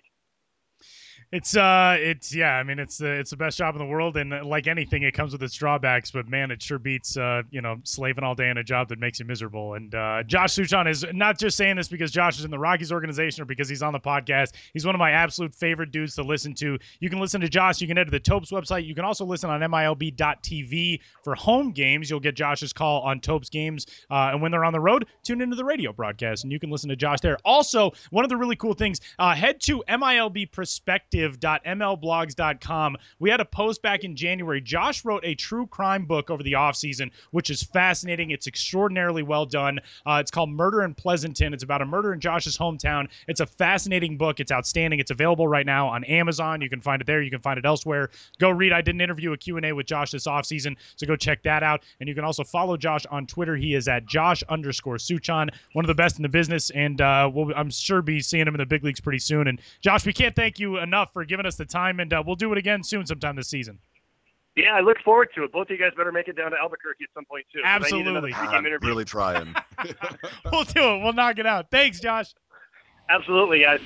It's uh, it's yeah. I mean, it's the it's the best job in the world, and like anything, it comes with its drawbacks. But man, it sure beats uh, you know, slaving all day in a job that makes you miserable. And uh, Josh Suchon is not just saying this because Josh is in the Rockies organization or because he's on the podcast. He's one of my absolute favorite dudes to listen to. You can listen to Josh. You can head to the Topes website. You can also listen on M I L B dot T V for home games. You'll get Josh's call on Topes games, uh, and when they're on the road, tune into the radio broadcast, and you can listen to Josh there. Also, one of the really cool things, uh, head to M I L B Perspective detective dot m l blogs dot com. We had a post back in January. Josh wrote a true crime book over the offseason, which is fascinating. It's extraordinarily well done. Uh, it's called Murder in Pleasanton. It's about a murder in Josh's hometown. It's a fascinating book. It's outstanding. It's available right now on Amazon. You can find it there. You can find it elsewhere. Go read. I did an interview, a Q and A with Josh this offseason, so go check that out. And you can also follow Josh on Twitter. He is at Josh underscore Suchan, one of the best in the business, and uh, we'll, I'm sure be seeing him in the big leagues pretty soon. And Josh, we can't thank you enough for giving us the time, and uh, we'll do it again soon sometime this season. Yeah, I look forward to it. Both of you guys better make it down to Albuquerque at some point, too. Absolutely. I'm really trying. We'll do it. We'll knock it out. Thanks, Josh. Absolutely, guys.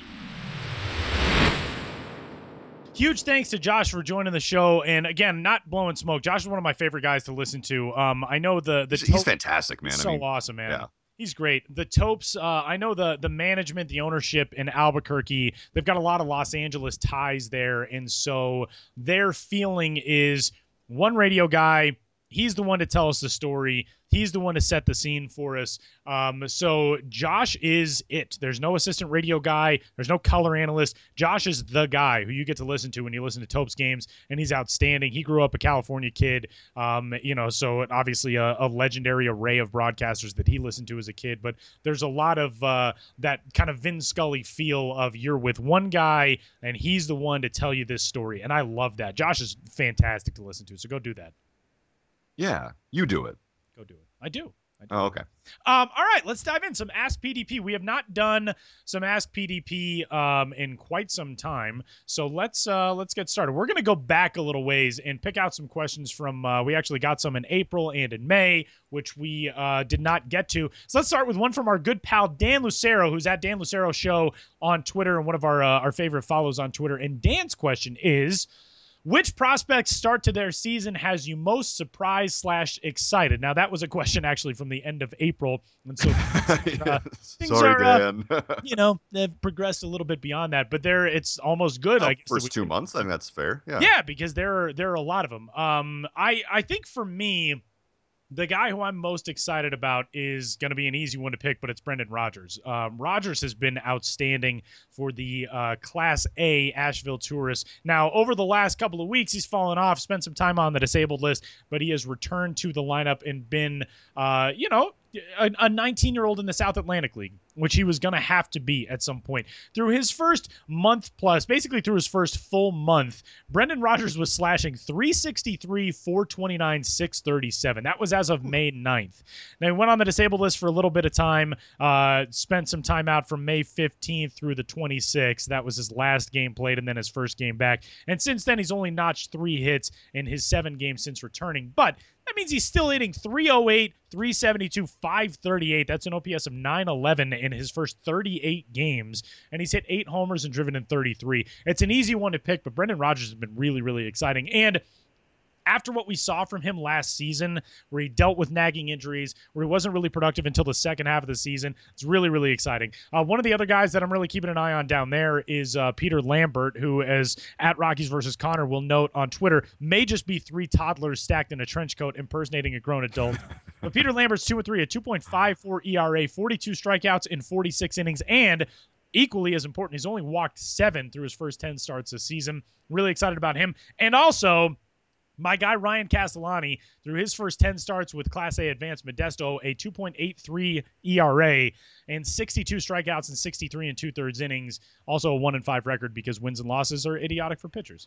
Huge thanks to Josh for joining the show. And again, not blowing smoke. Josh is one of my favorite guys to listen to. Um, I know the the he's, he's fantastic, man. So I mean, awesome, man. Yeah. He's great. The Topes, uh, I know the the management, the ownership in Albuquerque, they've got a lot of Los Angeles ties there. And so their feeling is one radio guy, he's the one to tell us the story. He's the one to set the scene for us. Um, so Josh is it. There's no assistant radio guy. There's no color analyst. Josh is the guy who you get to listen to when you listen to Topes games, and he's outstanding. He grew up a California kid, um, you know, so obviously a, a legendary array of broadcasters that he listened to as a kid. But there's a lot of uh, that kind of Vin Scully feel of you're with one guy, and he's the one to tell you this story. And I love that. Josh is fantastic to listen to, so go do that. Yeah, you do it. Go do it. I do. I do. Oh, okay. Um, all right, let's dive in. Some Ask P D P. We have not done some Ask P D P um, in quite some time, so let's uh, let's get started. We're going to go back a little ways and pick out some questions from. Uh, we actually got some in April and in May, which we uh, did not get to. So let's start with one from our good pal Dan Lucero, who's at Dan Lucero Show on Twitter and one of our uh, our favorite follows on Twitter. And Dan's question is, which prospect's start to their season has you most surprised slash excited? Now, that was a question actually from the end of April. And so uh, things Sorry, are, Dan. uh, you know, they've progressed a little bit beyond that, but there it's almost good. Oh, I guess first two months, I think that's fair. Yeah. Yeah, because there are, there are a lot of them. Um, I, I think for me, the guy who I'm most excited about is going to be an easy one to pick, but it's Brendan Rodgers. Um, Rodgers has been outstanding for the uh, Class A Asheville Tourists. Now, over the last couple of weeks, he's fallen off, spent some time on the disabled list, but he has returned to the lineup and been, uh, you know, a nineteen-year-old in the South Atlantic League, which he was going to have to be at some point. Through his first month plus, basically through his first full month, Brendan Rodgers was slashing three sixty-three, four twenty-nine, six thirty-seven. That was as of May ninth. Now, he went on the disabled list for a little bit of time, uh, spent some time out from May fifteenth through the twenty-sixth. That was his last game played and then his first game back. And since then, he's only notched three hits in his seven games since returning. But that means he's still hitting three oh eight, three seventy-two, five thirty-eight. That's an O P S of nine eleven in his first thirty-eight games. And he's hit eight homers and driven in thirty-three. It's an easy one to pick, but Brendan Rodgers has been really, really exciting. And after what we saw from him last season, where he dealt with nagging injuries, where he wasn't really productive until the second half of the season, it's really, really exciting. Uh, one of the other guys that I'm really keeping an eye on down there is uh, Peter Lambert, who, as at Rockies versus Connor will note on Twitter, may just be three toddlers stacked in a trench coat impersonating a grown adult. But Peter Lambert's two and three, a two point five four E R A, forty-two strikeouts in forty-six innings, and equally as important, he's only walked seven through his first ten starts this season. Really excited about him. And also, my guy Ryan Castellani, through his first ten starts with Class A Advanced Modesto, a two point eight three E R A and sixty-two strikeouts and sixty-three and two-thirds innings. Also a one and five record because wins and losses are idiotic for pitchers.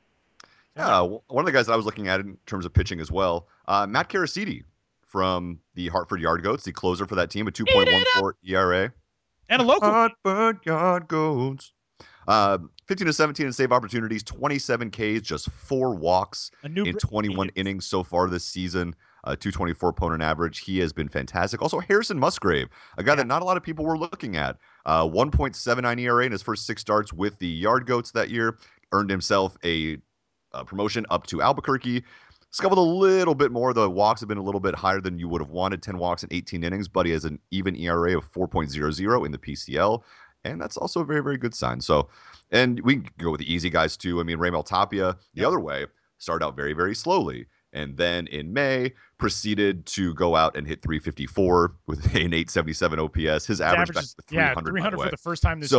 Yeah, one of the guys that I was looking at in terms of pitching as well, uh, Matt Carasidi from the Hartford Yard Goats, the closer for that team, a two point one four E R A. And a local. Hartford Yard Goats. Uh, fifteen to seventeen in save opportunities, twenty-seven Ks, just four walks in twenty-one innings so far this season. Uh, two twenty-four opponent average. He has been fantastic. Also, Harrison Musgrave, a guy that not a lot of people were looking at. Uh, one point seven nine E R A in his first six starts with the Yard Goats that year. Earned himself a, a promotion up to Albuquerque. Scuffled a little bit more. The walks have been a little bit higher than you would have wanted. ten walks in eighteen innings, but he has an even E R A of four point oh oh in the P C L. And that's also a very, very good sign. So, and we can go with the easy guys too. I mean, Raimel Tapia, the yep. other way, started out very, very slowly. And then in May, proceeded to go out and hit three fifty-four with an eight seventy-seven O P S. His, His average, average back to three hundred, yeah, three hundred for the first time this so, year.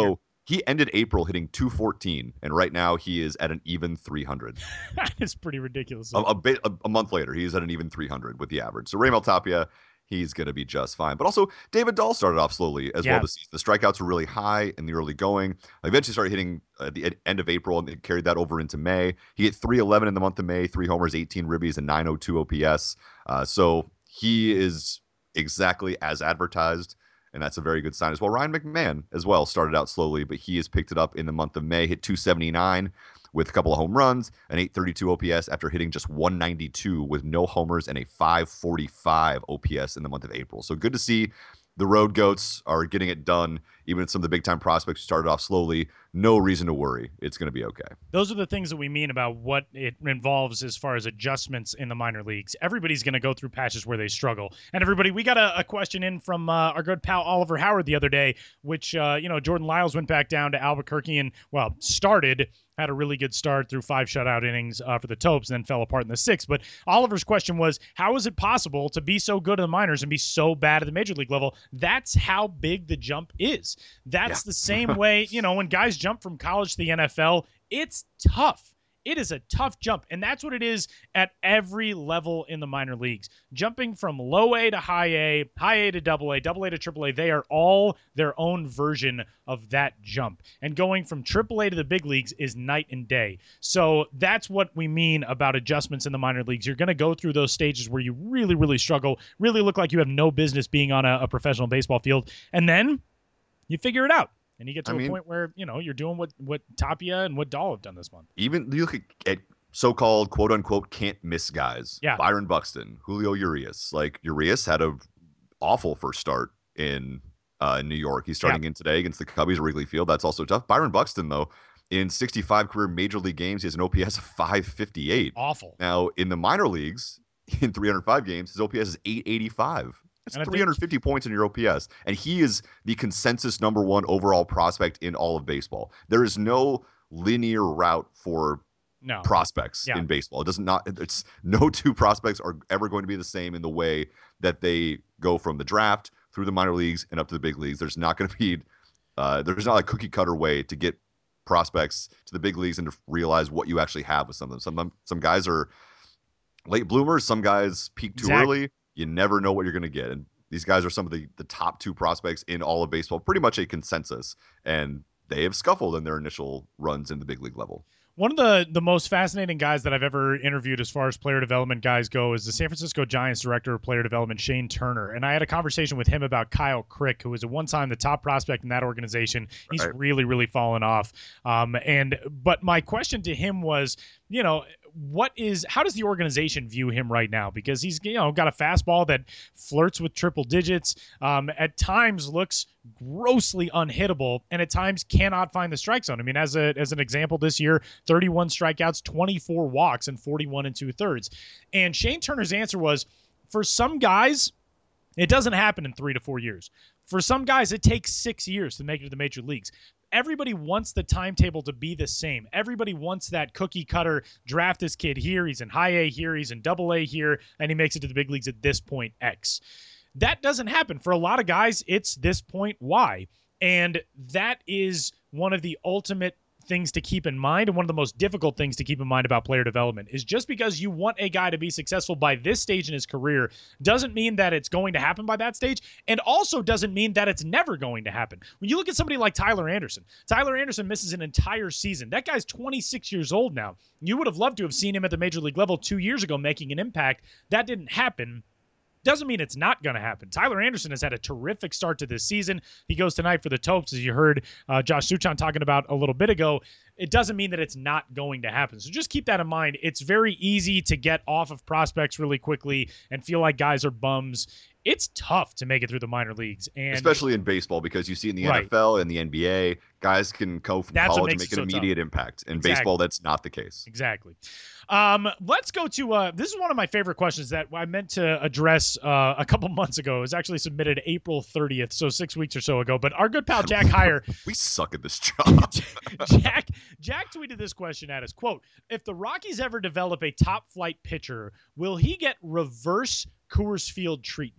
He ended April hitting two fourteen, and right now he is at an even three hundred. That is pretty ridiculous. A, a, bit, a, a month later, he's at an even three hundred with the average. So Raimel Tapia, he's going to be just fine. But also, David Dahl started off slowly as Yeah. well this season. The strikeouts were really high in the early going. Eventually started hitting at the end of April, and they carried that over into May. He hit three eleven in the month of May, three homers, eighteen ribbies, and nine oh two O P S. Uh, so he is exactly as advertised, and that's a very good sign as well. Ryan McMahon as well started out slowly, but he has picked it up in the month of May, hit two seventy-nine with a couple of home runs, an eight thirty-two O P S after hitting just one ninety-two with no homers and a five forty-five O P S in the month of April. So good to see the Road Goats are getting it done. Even some of the big-time prospects who started off slowly, no reason to worry. It's going to be okay. Those are the things that we mean about what it involves as far as adjustments in the minor leagues. Everybody's going to go through patches where they struggle. And everybody, we got a, a question in from uh, our good pal Oliver Howard the other day, which, uh, you know, Jordan Lyles went back down to Albuquerque and, well, started, had a really good start through five shutout innings uh, for the Topes, and then fell apart in the sixth. But Oliver's question was, how is it possible to be so good in the minors and be so bad at the major league level? That's how big the jump is. That's Yeah. the same way, you know, when guys jump from college to the N F L, it's tough. It is a tough jump, and that's what it is at every level in the minor leagues. Jumping from low A to high A, high A to double A, double A to triple A, they are all their own version of that jump. And going from triple A to the big leagues is night and day. So that's what we mean about adjustments in the minor leagues. You're going to go through those stages where you really, really struggle, really look like you have no business being on a, a professional baseball field, and then you figure it out. And you get to I a mean- point where, you know, you're doing what, what Tapia and what Dahl have done this month. Even you look at, at so-called quote-unquote can't-miss guys. Yeah. Byron Buxton, Julio Urias. Like, Urias had a awful first start in uh, New York. He's starting in today against the Cubbies at Wrigley Field. That's also tough. Byron Buxton, though, in sixty-five career major league games, he has an O P S of five fifty-eight. Awful. Now, in the minor leagues, in three hundred five games, his O P S is eight eighty-five. That's And I think- three hundred fifty points in your O P S. And he is the consensus number one overall prospect in all of baseball. There is no linear route for No. prospects Yeah. in baseball. It does not, it's no two prospects are ever going to be the same in the way that they go from the draft through the minor leagues and up to the big leagues. There's not going to be, uh, there's not a cookie cutter way to get prospects to the big leagues and to realize what you actually have with some of them. Some, some guys are late bloomers. Some guys peak too Exactly. early. You never know what you're going to get. And these guys are some of the, the top two prospects in all of baseball, pretty much a consensus. And they have scuffled in their initial runs in the big league level. One of the, the most fascinating guys that I've ever interviewed as far as player development guys go is the San Francisco Giants director of player development, Shane Turner. And I had a conversation with him about Kyle Crick, who was at one time the top prospect in that organization. He's Right. really, really fallen off. Um, and but my question to him was, you know, what is how does the organization view him right now? Because he's, you know, got a fastball that flirts with triple digits, um, at times looks grossly unhittable, and at times cannot find the strike zone. I mean, as a as an example, this year, thirty-one strikeouts, twenty-four walks, and forty-one and two thirds. And Shane Turner's answer was, for some guys, it doesn't happen in three to four years. For some guys, it takes six years to make it to the major leagues. Everybody wants the timetable to be the same. Everybody wants that cookie cutter, draft this kid here, he's in high A here, he's in double A here, and he makes it to the big leagues at this point X. That doesn't happen. For a lot of guys, it's this point Y. And that is one of the ultimate things to keep in mind, and one of the most difficult things to keep in mind about player development is just because you want a guy to be successful by this stage in his career doesn't mean that it's going to happen by that stage, and also doesn't mean that it's never going to happen. When you look at somebody like Tyler Anderson, Tyler Anderson misses an entire season. That guy's twenty-six years old now. You would have loved to have seen him at the major league level two years ago making an impact. That didn't happen. Doesn't mean it's not going to happen. Tyler Anderson has had a terrific start to this season. He goes tonight for the Topes, as you heard uh, Josh Suchan talking about a little bit ago. It doesn't mean that it's not going to happen. So just keep that in mind. It's very easy to get off of prospects really quickly and feel like guys are bums. It's tough to make it through the minor leagues. And especially in baseball, because you see in the Right. N F L and the N B A, guys can go from That's what college and makes make it an so tough. immediate impact. In Exactly. baseball, that's not the case. Exactly. Um, let's go to uh, this is one of my favorite questions that I meant to address uh, a couple months ago. It was actually submitted April thirtieth, so six weeks or so ago. But our good pal Jack Heyer, We suck at this job. Jack Jack tweeted this question at us. Quote, if the Rockies ever develop a top flight pitcher, will he get reverse Coors Field treatment?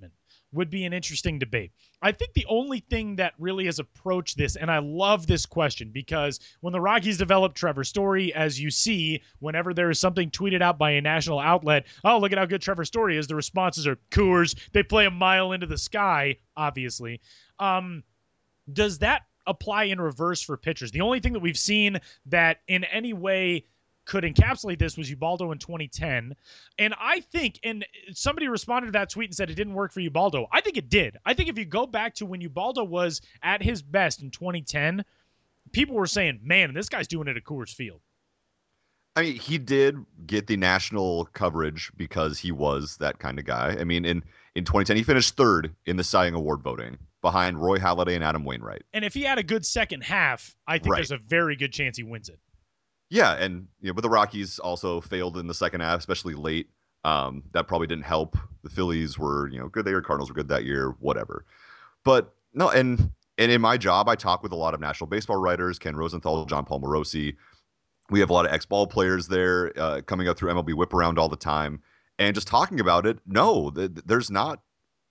would be an interesting debate. I think the only thing that really has approached this, and I love this question, because when the Rockies developed Trevor Story, as you see, whenever there is something tweeted out by a national outlet, oh, look at how good Trevor Story is, the responses are Coors. They play a mile into the sky, obviously. Um, does that apply in reverse for pitchers? The only thing that we've seen that in any way could encapsulate this was Ubaldo in twenty ten. And I think, and somebody responded to that tweet and said it didn't work for Ubaldo. I think it did. I think if you go back to when Ubaldo was at his best in twenty ten, people were saying, man, this guy's doing it at Coors Field. I mean, he did get the national coverage because he was that kind of guy. I mean, in, in twenty ten, he finished third in the Cy Young Award voting behind Roy Halladay and Adam Wainwright. And if he had a good second half, I think Right. there's a very good chance he wins it. Yeah, and you know, but the Rockies also failed in the second half, especially late. Um, that probably didn't help. The Phillies were, you know, good that year. Cardinals were good that year. Whatever. But no, and and in my job, I talk with a lot of National Baseball writers: Ken Rosenthal, John Paul Morosi. We have a lot of ex-ball players there uh, coming up through M L B Whip Around all the time, and just talking about it. No, th- there's not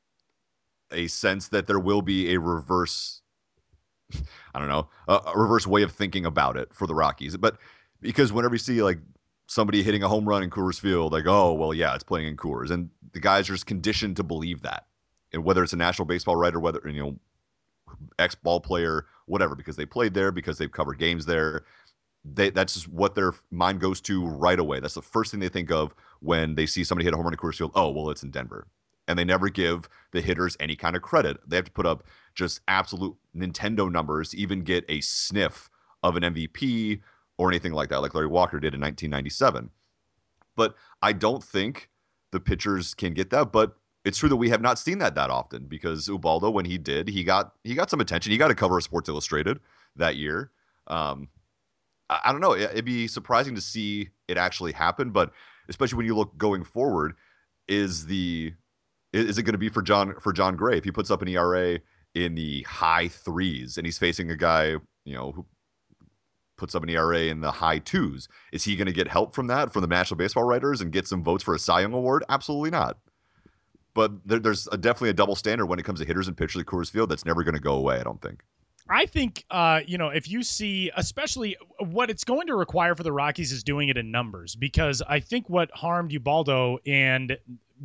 a sense that there will be a reverse. I don't know, a, a reverse way of thinking about it for the Rockies, but. Because whenever you see like somebody hitting a home run in Coors Field, like, oh, well, yeah, it's playing in Coors. And the guys are just conditioned to believe that. And whether it's a national baseball writer, whether, you know, ex-ball player, whatever, because they played there, because they've covered games there, they, that's just what their mind goes to right away. That's the first thing they think of when they see somebody hit a home run in Coors Field. Oh, well, it's in Denver. And they never give the hitters any kind of credit. They have to put up just absolute Nintendo numbers to even get a sniff of an M V P or anything like that, like Larry Walker did in nineteen ninety-seven. But I don't think the pitchers can get that. But it's true that we have not seen that that often, because Ubaldo, when he did, he got he got some attention. He got a cover of Sports Illustrated that year. Um, I, I don't know. It, it'd be surprising to see it actually happen, but especially when you look going forward, is the is it going to be for John for John Gray if he puts up an E R A in the high threes and he's facing a guy, you know, who puts up an E R A in the high twos? Is he going to get help from that, from the National Baseball writers, and get some votes for a Cy Young Award? Absolutely not. But there, there's a, definitely a double standard when it comes to hitters and pitchers at Coors Field that's never going to go away, I don't think. I think, uh, you know, if you see, especially what it's going to require for the Rockies is doing it in numbers, because I think what harmed Ubaldo, and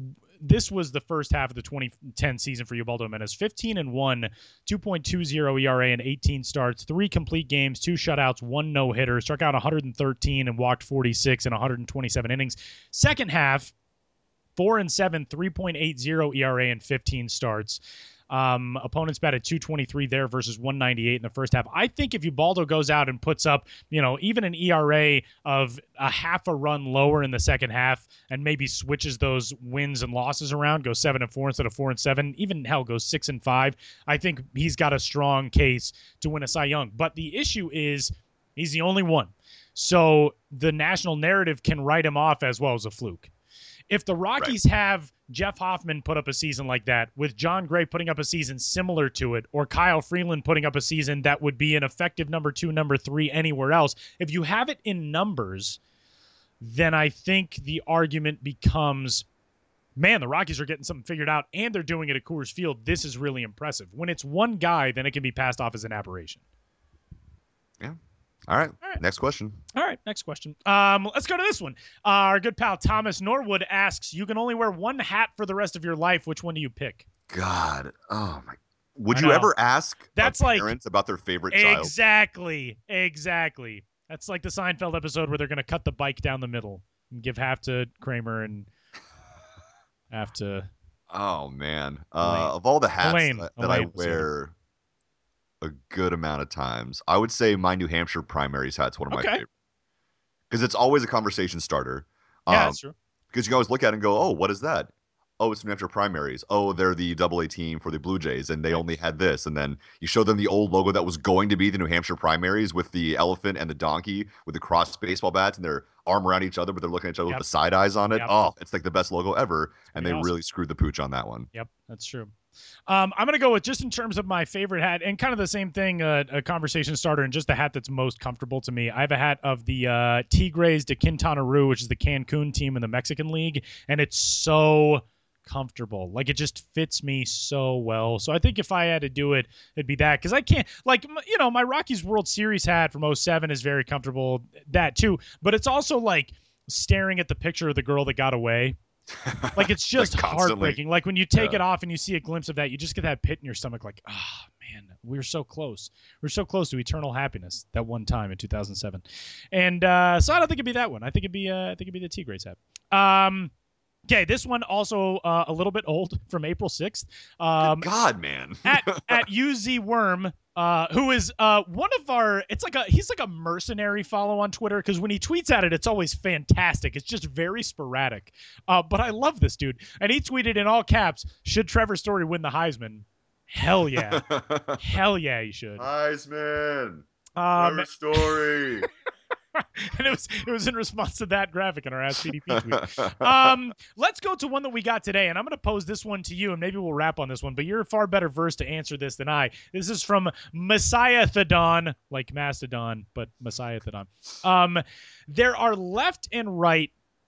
this was the first half of the twenty ten season for Ubaldo Jimenez, fifteen and one, two point two oh E R A in eighteen starts, three complete games, two shutouts, one no-hitter, struck out one hundred thirteen and walked forty-six in one hundred twenty-seven innings. Second half, four and seven, three point eight oh E R A in fifteen starts. Um, opponents batted two twenty-three there versus one ninety-eight in the first half. I think if Ubaldo goes out and puts up, you know, even an E R A of a half a run lower in the second half and maybe switches those wins and losses around, goes seven and four instead of four and seven, even hell goes six and five, I think he's got a strong case to win a Cy Young. But the issue is he's the only one. So the national narrative can write him off as well as a fluke. If the Rockies right. have Jeff Hoffman put up a season like that, with John Gray putting up a season similar to it, or Kyle Freeland putting up a season that would be an effective number two, number three anywhere else, if you have it in numbers, then I think the argument becomes, man, the Rockies are getting something figured out, and they're doing it at Coors Field. This is really impressive. When it's one guy, then it can be passed off as an aberration. Yeah. All right. All right. Next question. All right. Next question. Um, let's go to this one. Uh, our good pal Thomas Norwood asks, you can only wear one hat for the rest of your life. Which one do you pick? God. Oh, my. Would I you know. ever ask That's a like, parents about their favorite child? Exactly. Exactly. That's like the Seinfeld episode where they're going to cut the bike down the middle and give half to Kramer and half to... Oh, man. Uh, of all the hats Elaine. that, that Elaine, I wear... a good amount of times, I would say my New Hampshire primaries hat's one of Okay. my favorite, because it's always a conversation starter. Yeah, Um, that's true. because you can always look at it and go, oh, what is that? Oh, it's New Hampshire primaries. Oh, they're the double A team for the Blue Jays, and they only had this. And then you show them the old logo that was going to be the New Hampshire primaries with the elephant and the donkey with the crossed baseball bats and their arm around each other, but they're looking at each other Yep. with the side eyes on it. Yep. Oh, it's like the best logo ever. And they pretty awesome. really screwed the pooch on that one. Yep, that's true. Um, I'm going to go with, just in terms of my favorite hat, and kind of the same thing, uh, a conversation starter, and just the hat that's most comfortable to me. I have a hat of the uh, Tigres de Quintana Roo, which is the Cancun team in the Mexican League, and it's so comfortable. Like, it just fits me so well. So I think if I had to do it, it'd be that. Because I can't, like, you know, my Rockies World Series hat from oh seven is very comfortable, that too. But it's also like staring at the picture of the girl that got away. Like, it's just like heartbreaking. Like, when you take yeah. it off and you see a glimpse of that, you just get that pit in your stomach like, ah, oh, man, we were so close. We were so close to eternal happiness that one time in two thousand seven. And uh, so I don't think it'd be that one. I think it'd be uh, I think it'd be the Tigres hat. Um, okay, this one also uh, a little bit old, from April sixth. Um, Good God, man. at at U Z Worm, uh, who is uh, one of our, it's like a, he's like a mercenary follow on Twitter, because when he tweets at it, it's always fantastic. It's just very sporadic. Uh, but I love this dude. And he tweeted in all caps, should Trevor Story win the Heisman? Hell yeah. Hell yeah, he should. Heisman. Um, Trevor Story. and it was it was in response to that graphic in our Ask P D P tweet. Um, let's go to one that we got today, and I'm going to pose this one to you, and maybe we'll wrap on this one, but you're far better versed to answer this than I. This is from Messiah Thadon, like Mastodon, but Messiah Thadon. Um, there are left and right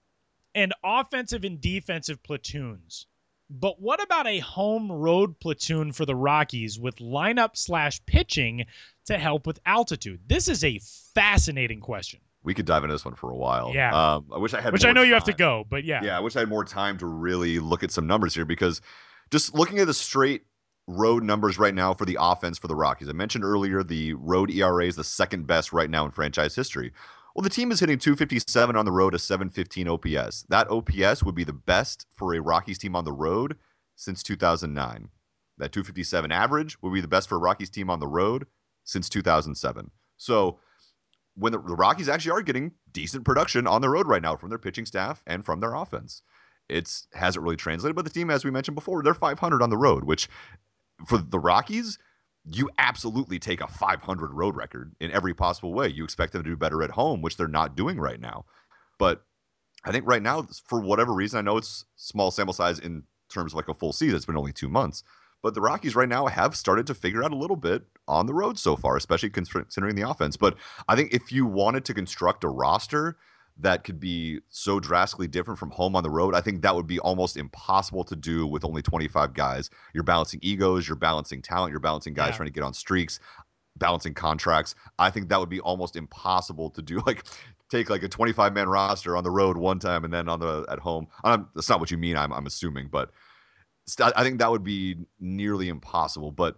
and offensive and defensive platoons. But what about a home road platoon for the Rockies with lineup slash pitching to help with altitude? This is a fascinating question. We could dive into this one for a while. Yeah. Um, I wish I had Which more I know time. you have to go, but yeah. Yeah, I wish I had more time to really look at some numbers here, because just looking at the straight road numbers right now for the offense for the Rockies. I mentioned earlier the road E R A is the second best right now in franchise history. Well, the team is hitting two fifty-seven on the road, a seven fifteen O P S. That O P S would be the best for a Rockies team on the road since two thousand nine. That two fifty-seven average would be the best for a Rockies team on the road since two thousand seven. So when the, the Rockies actually are getting decent production on the road right now from their pitching staff and from their offense, it hasn't really translated. But the team, as we mentioned before, they're five hundred on the road, which for the Rockies, you absolutely take a five hundred road record in every possible way. You expect them to do better at home, which they're not doing right now. But I think right now, for whatever reason, I know it's small sample size in terms of like a full season. It's been only two months. But the Rockies right now have started to figure out a little bit on the road so far, especially considering the offense. But I think if you wanted to construct a roster that could be so drastically different from home on the road, I think that would be almost impossible to do with only twenty-five guys. You're balancing egos, you're balancing talent, you're balancing guys yeah. trying to get on streaks, balancing contracts. I think that would be almost impossible to do. Like, take like a twenty-five man roster on the road one time and then on the at home. Um, that's not what you mean, I'm I'm assuming, but st- I think that would be nearly impossible. But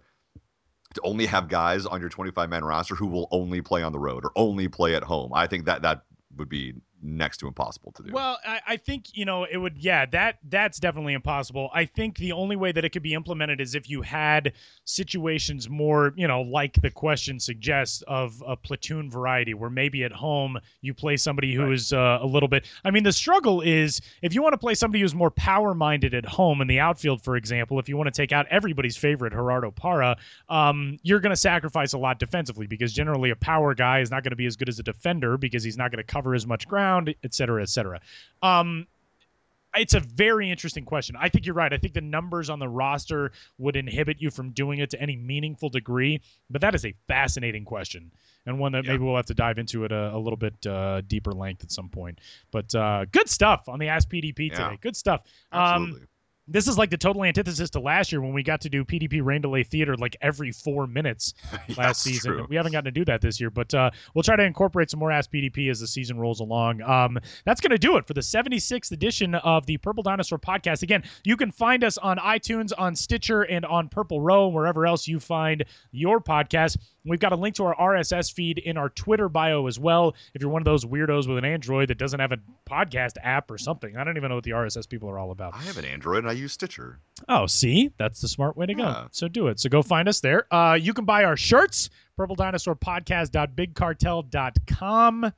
to only have guys on your twenty-five man roster who will only play on the road or only play at home, I think that that would be next to impossible to do. Well, I, I think, you know, it would, yeah, that that's definitely impossible. I think the only way that it could be implemented is if you had situations more, you know, like the question suggests, of a platoon variety, where maybe at home you play somebody who right. is uh, a little bit, I mean, the struggle is if you want to play somebody who's more power minded at home in the outfield, for example, if you want to take out everybody's favorite Gerardo Parra, um, you're going to sacrifice a lot defensively, because generally a power guy is not going to be as good as a defender because he's not going to cover as much ground, et cetera, et cetera. Um, it's a very interesting question. I think you're right. I think the numbers on the roster would inhibit you from doing it to any meaningful degree, but that is a fascinating question, and one that yeah. maybe we'll have to dive into at a, a little bit uh, deeper length at some point. But uh, good stuff on the Ask P D P today. Yeah. Good stuff. Absolutely. Um, This is like the total antithesis to last year when we got to do P D P Rain Delay Theater like every four minutes last season. True. We haven't gotten to do that this year, but uh, we'll try to incorporate some more Ask P D P as the season rolls along. Um, that's going to do it for the seventy-sixth edition of the Purple Dinosaur Podcast. Again, you can find us on iTunes, on Stitcher, and on Purple Row, wherever else you find your podcast. We've got a link to our R S S feed in our Twitter bio as well. If you're one of those weirdos with an Android that doesn't have a podcast app or something, I don't even know what the R S S people are all about. I have an Android and I use Stitcher. Oh, see? That's the smart way to go. Yeah. So do it. So go find us there. Uh, you can buy our shirts, purple dinosaur podcast dot big cartel dot com.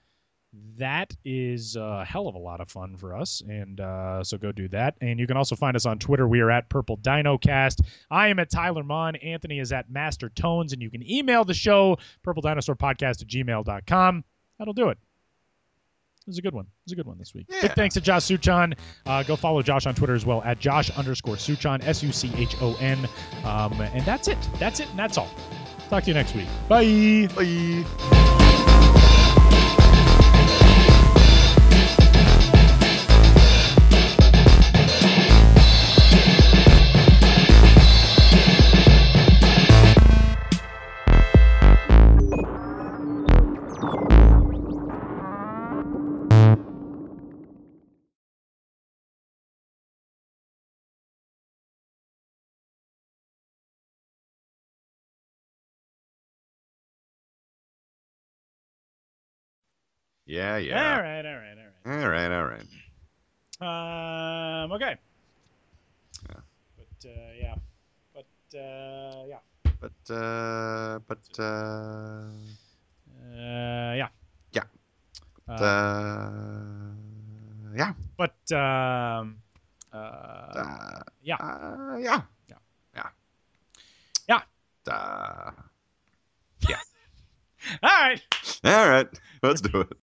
That is a hell of a lot of fun for us, and uh, so go do that. And you can also find us on Twitter. We are at Purple DinoCast. I am at Tyler Mon. Anthony is at Master Tones, and you can email the show, purple dinosaur podcast at gmail dot com. That'll do it. It was a good one. It was a good one this week. Yeah. Big thanks to Josh Suchon. Uh, go follow Josh on Twitter as well, at Josh underscore Suchon, S U C H O N. Um, and that's it. That's it, and that's all. Talk to you next week. Bye. Bye. Yeah, yeah. All right, all right, all right. All right, all right. Um, okay. Yeah. But, uh, yeah. But, uh, yeah. But, uh, but, uh, Uh, yeah. Yeah. Uh, uh, yeah. but, um, uh, Uh, yeah. Uh, yeah. Yeah. Yeah. Yeah. Uh, All right. all right. Let's do it.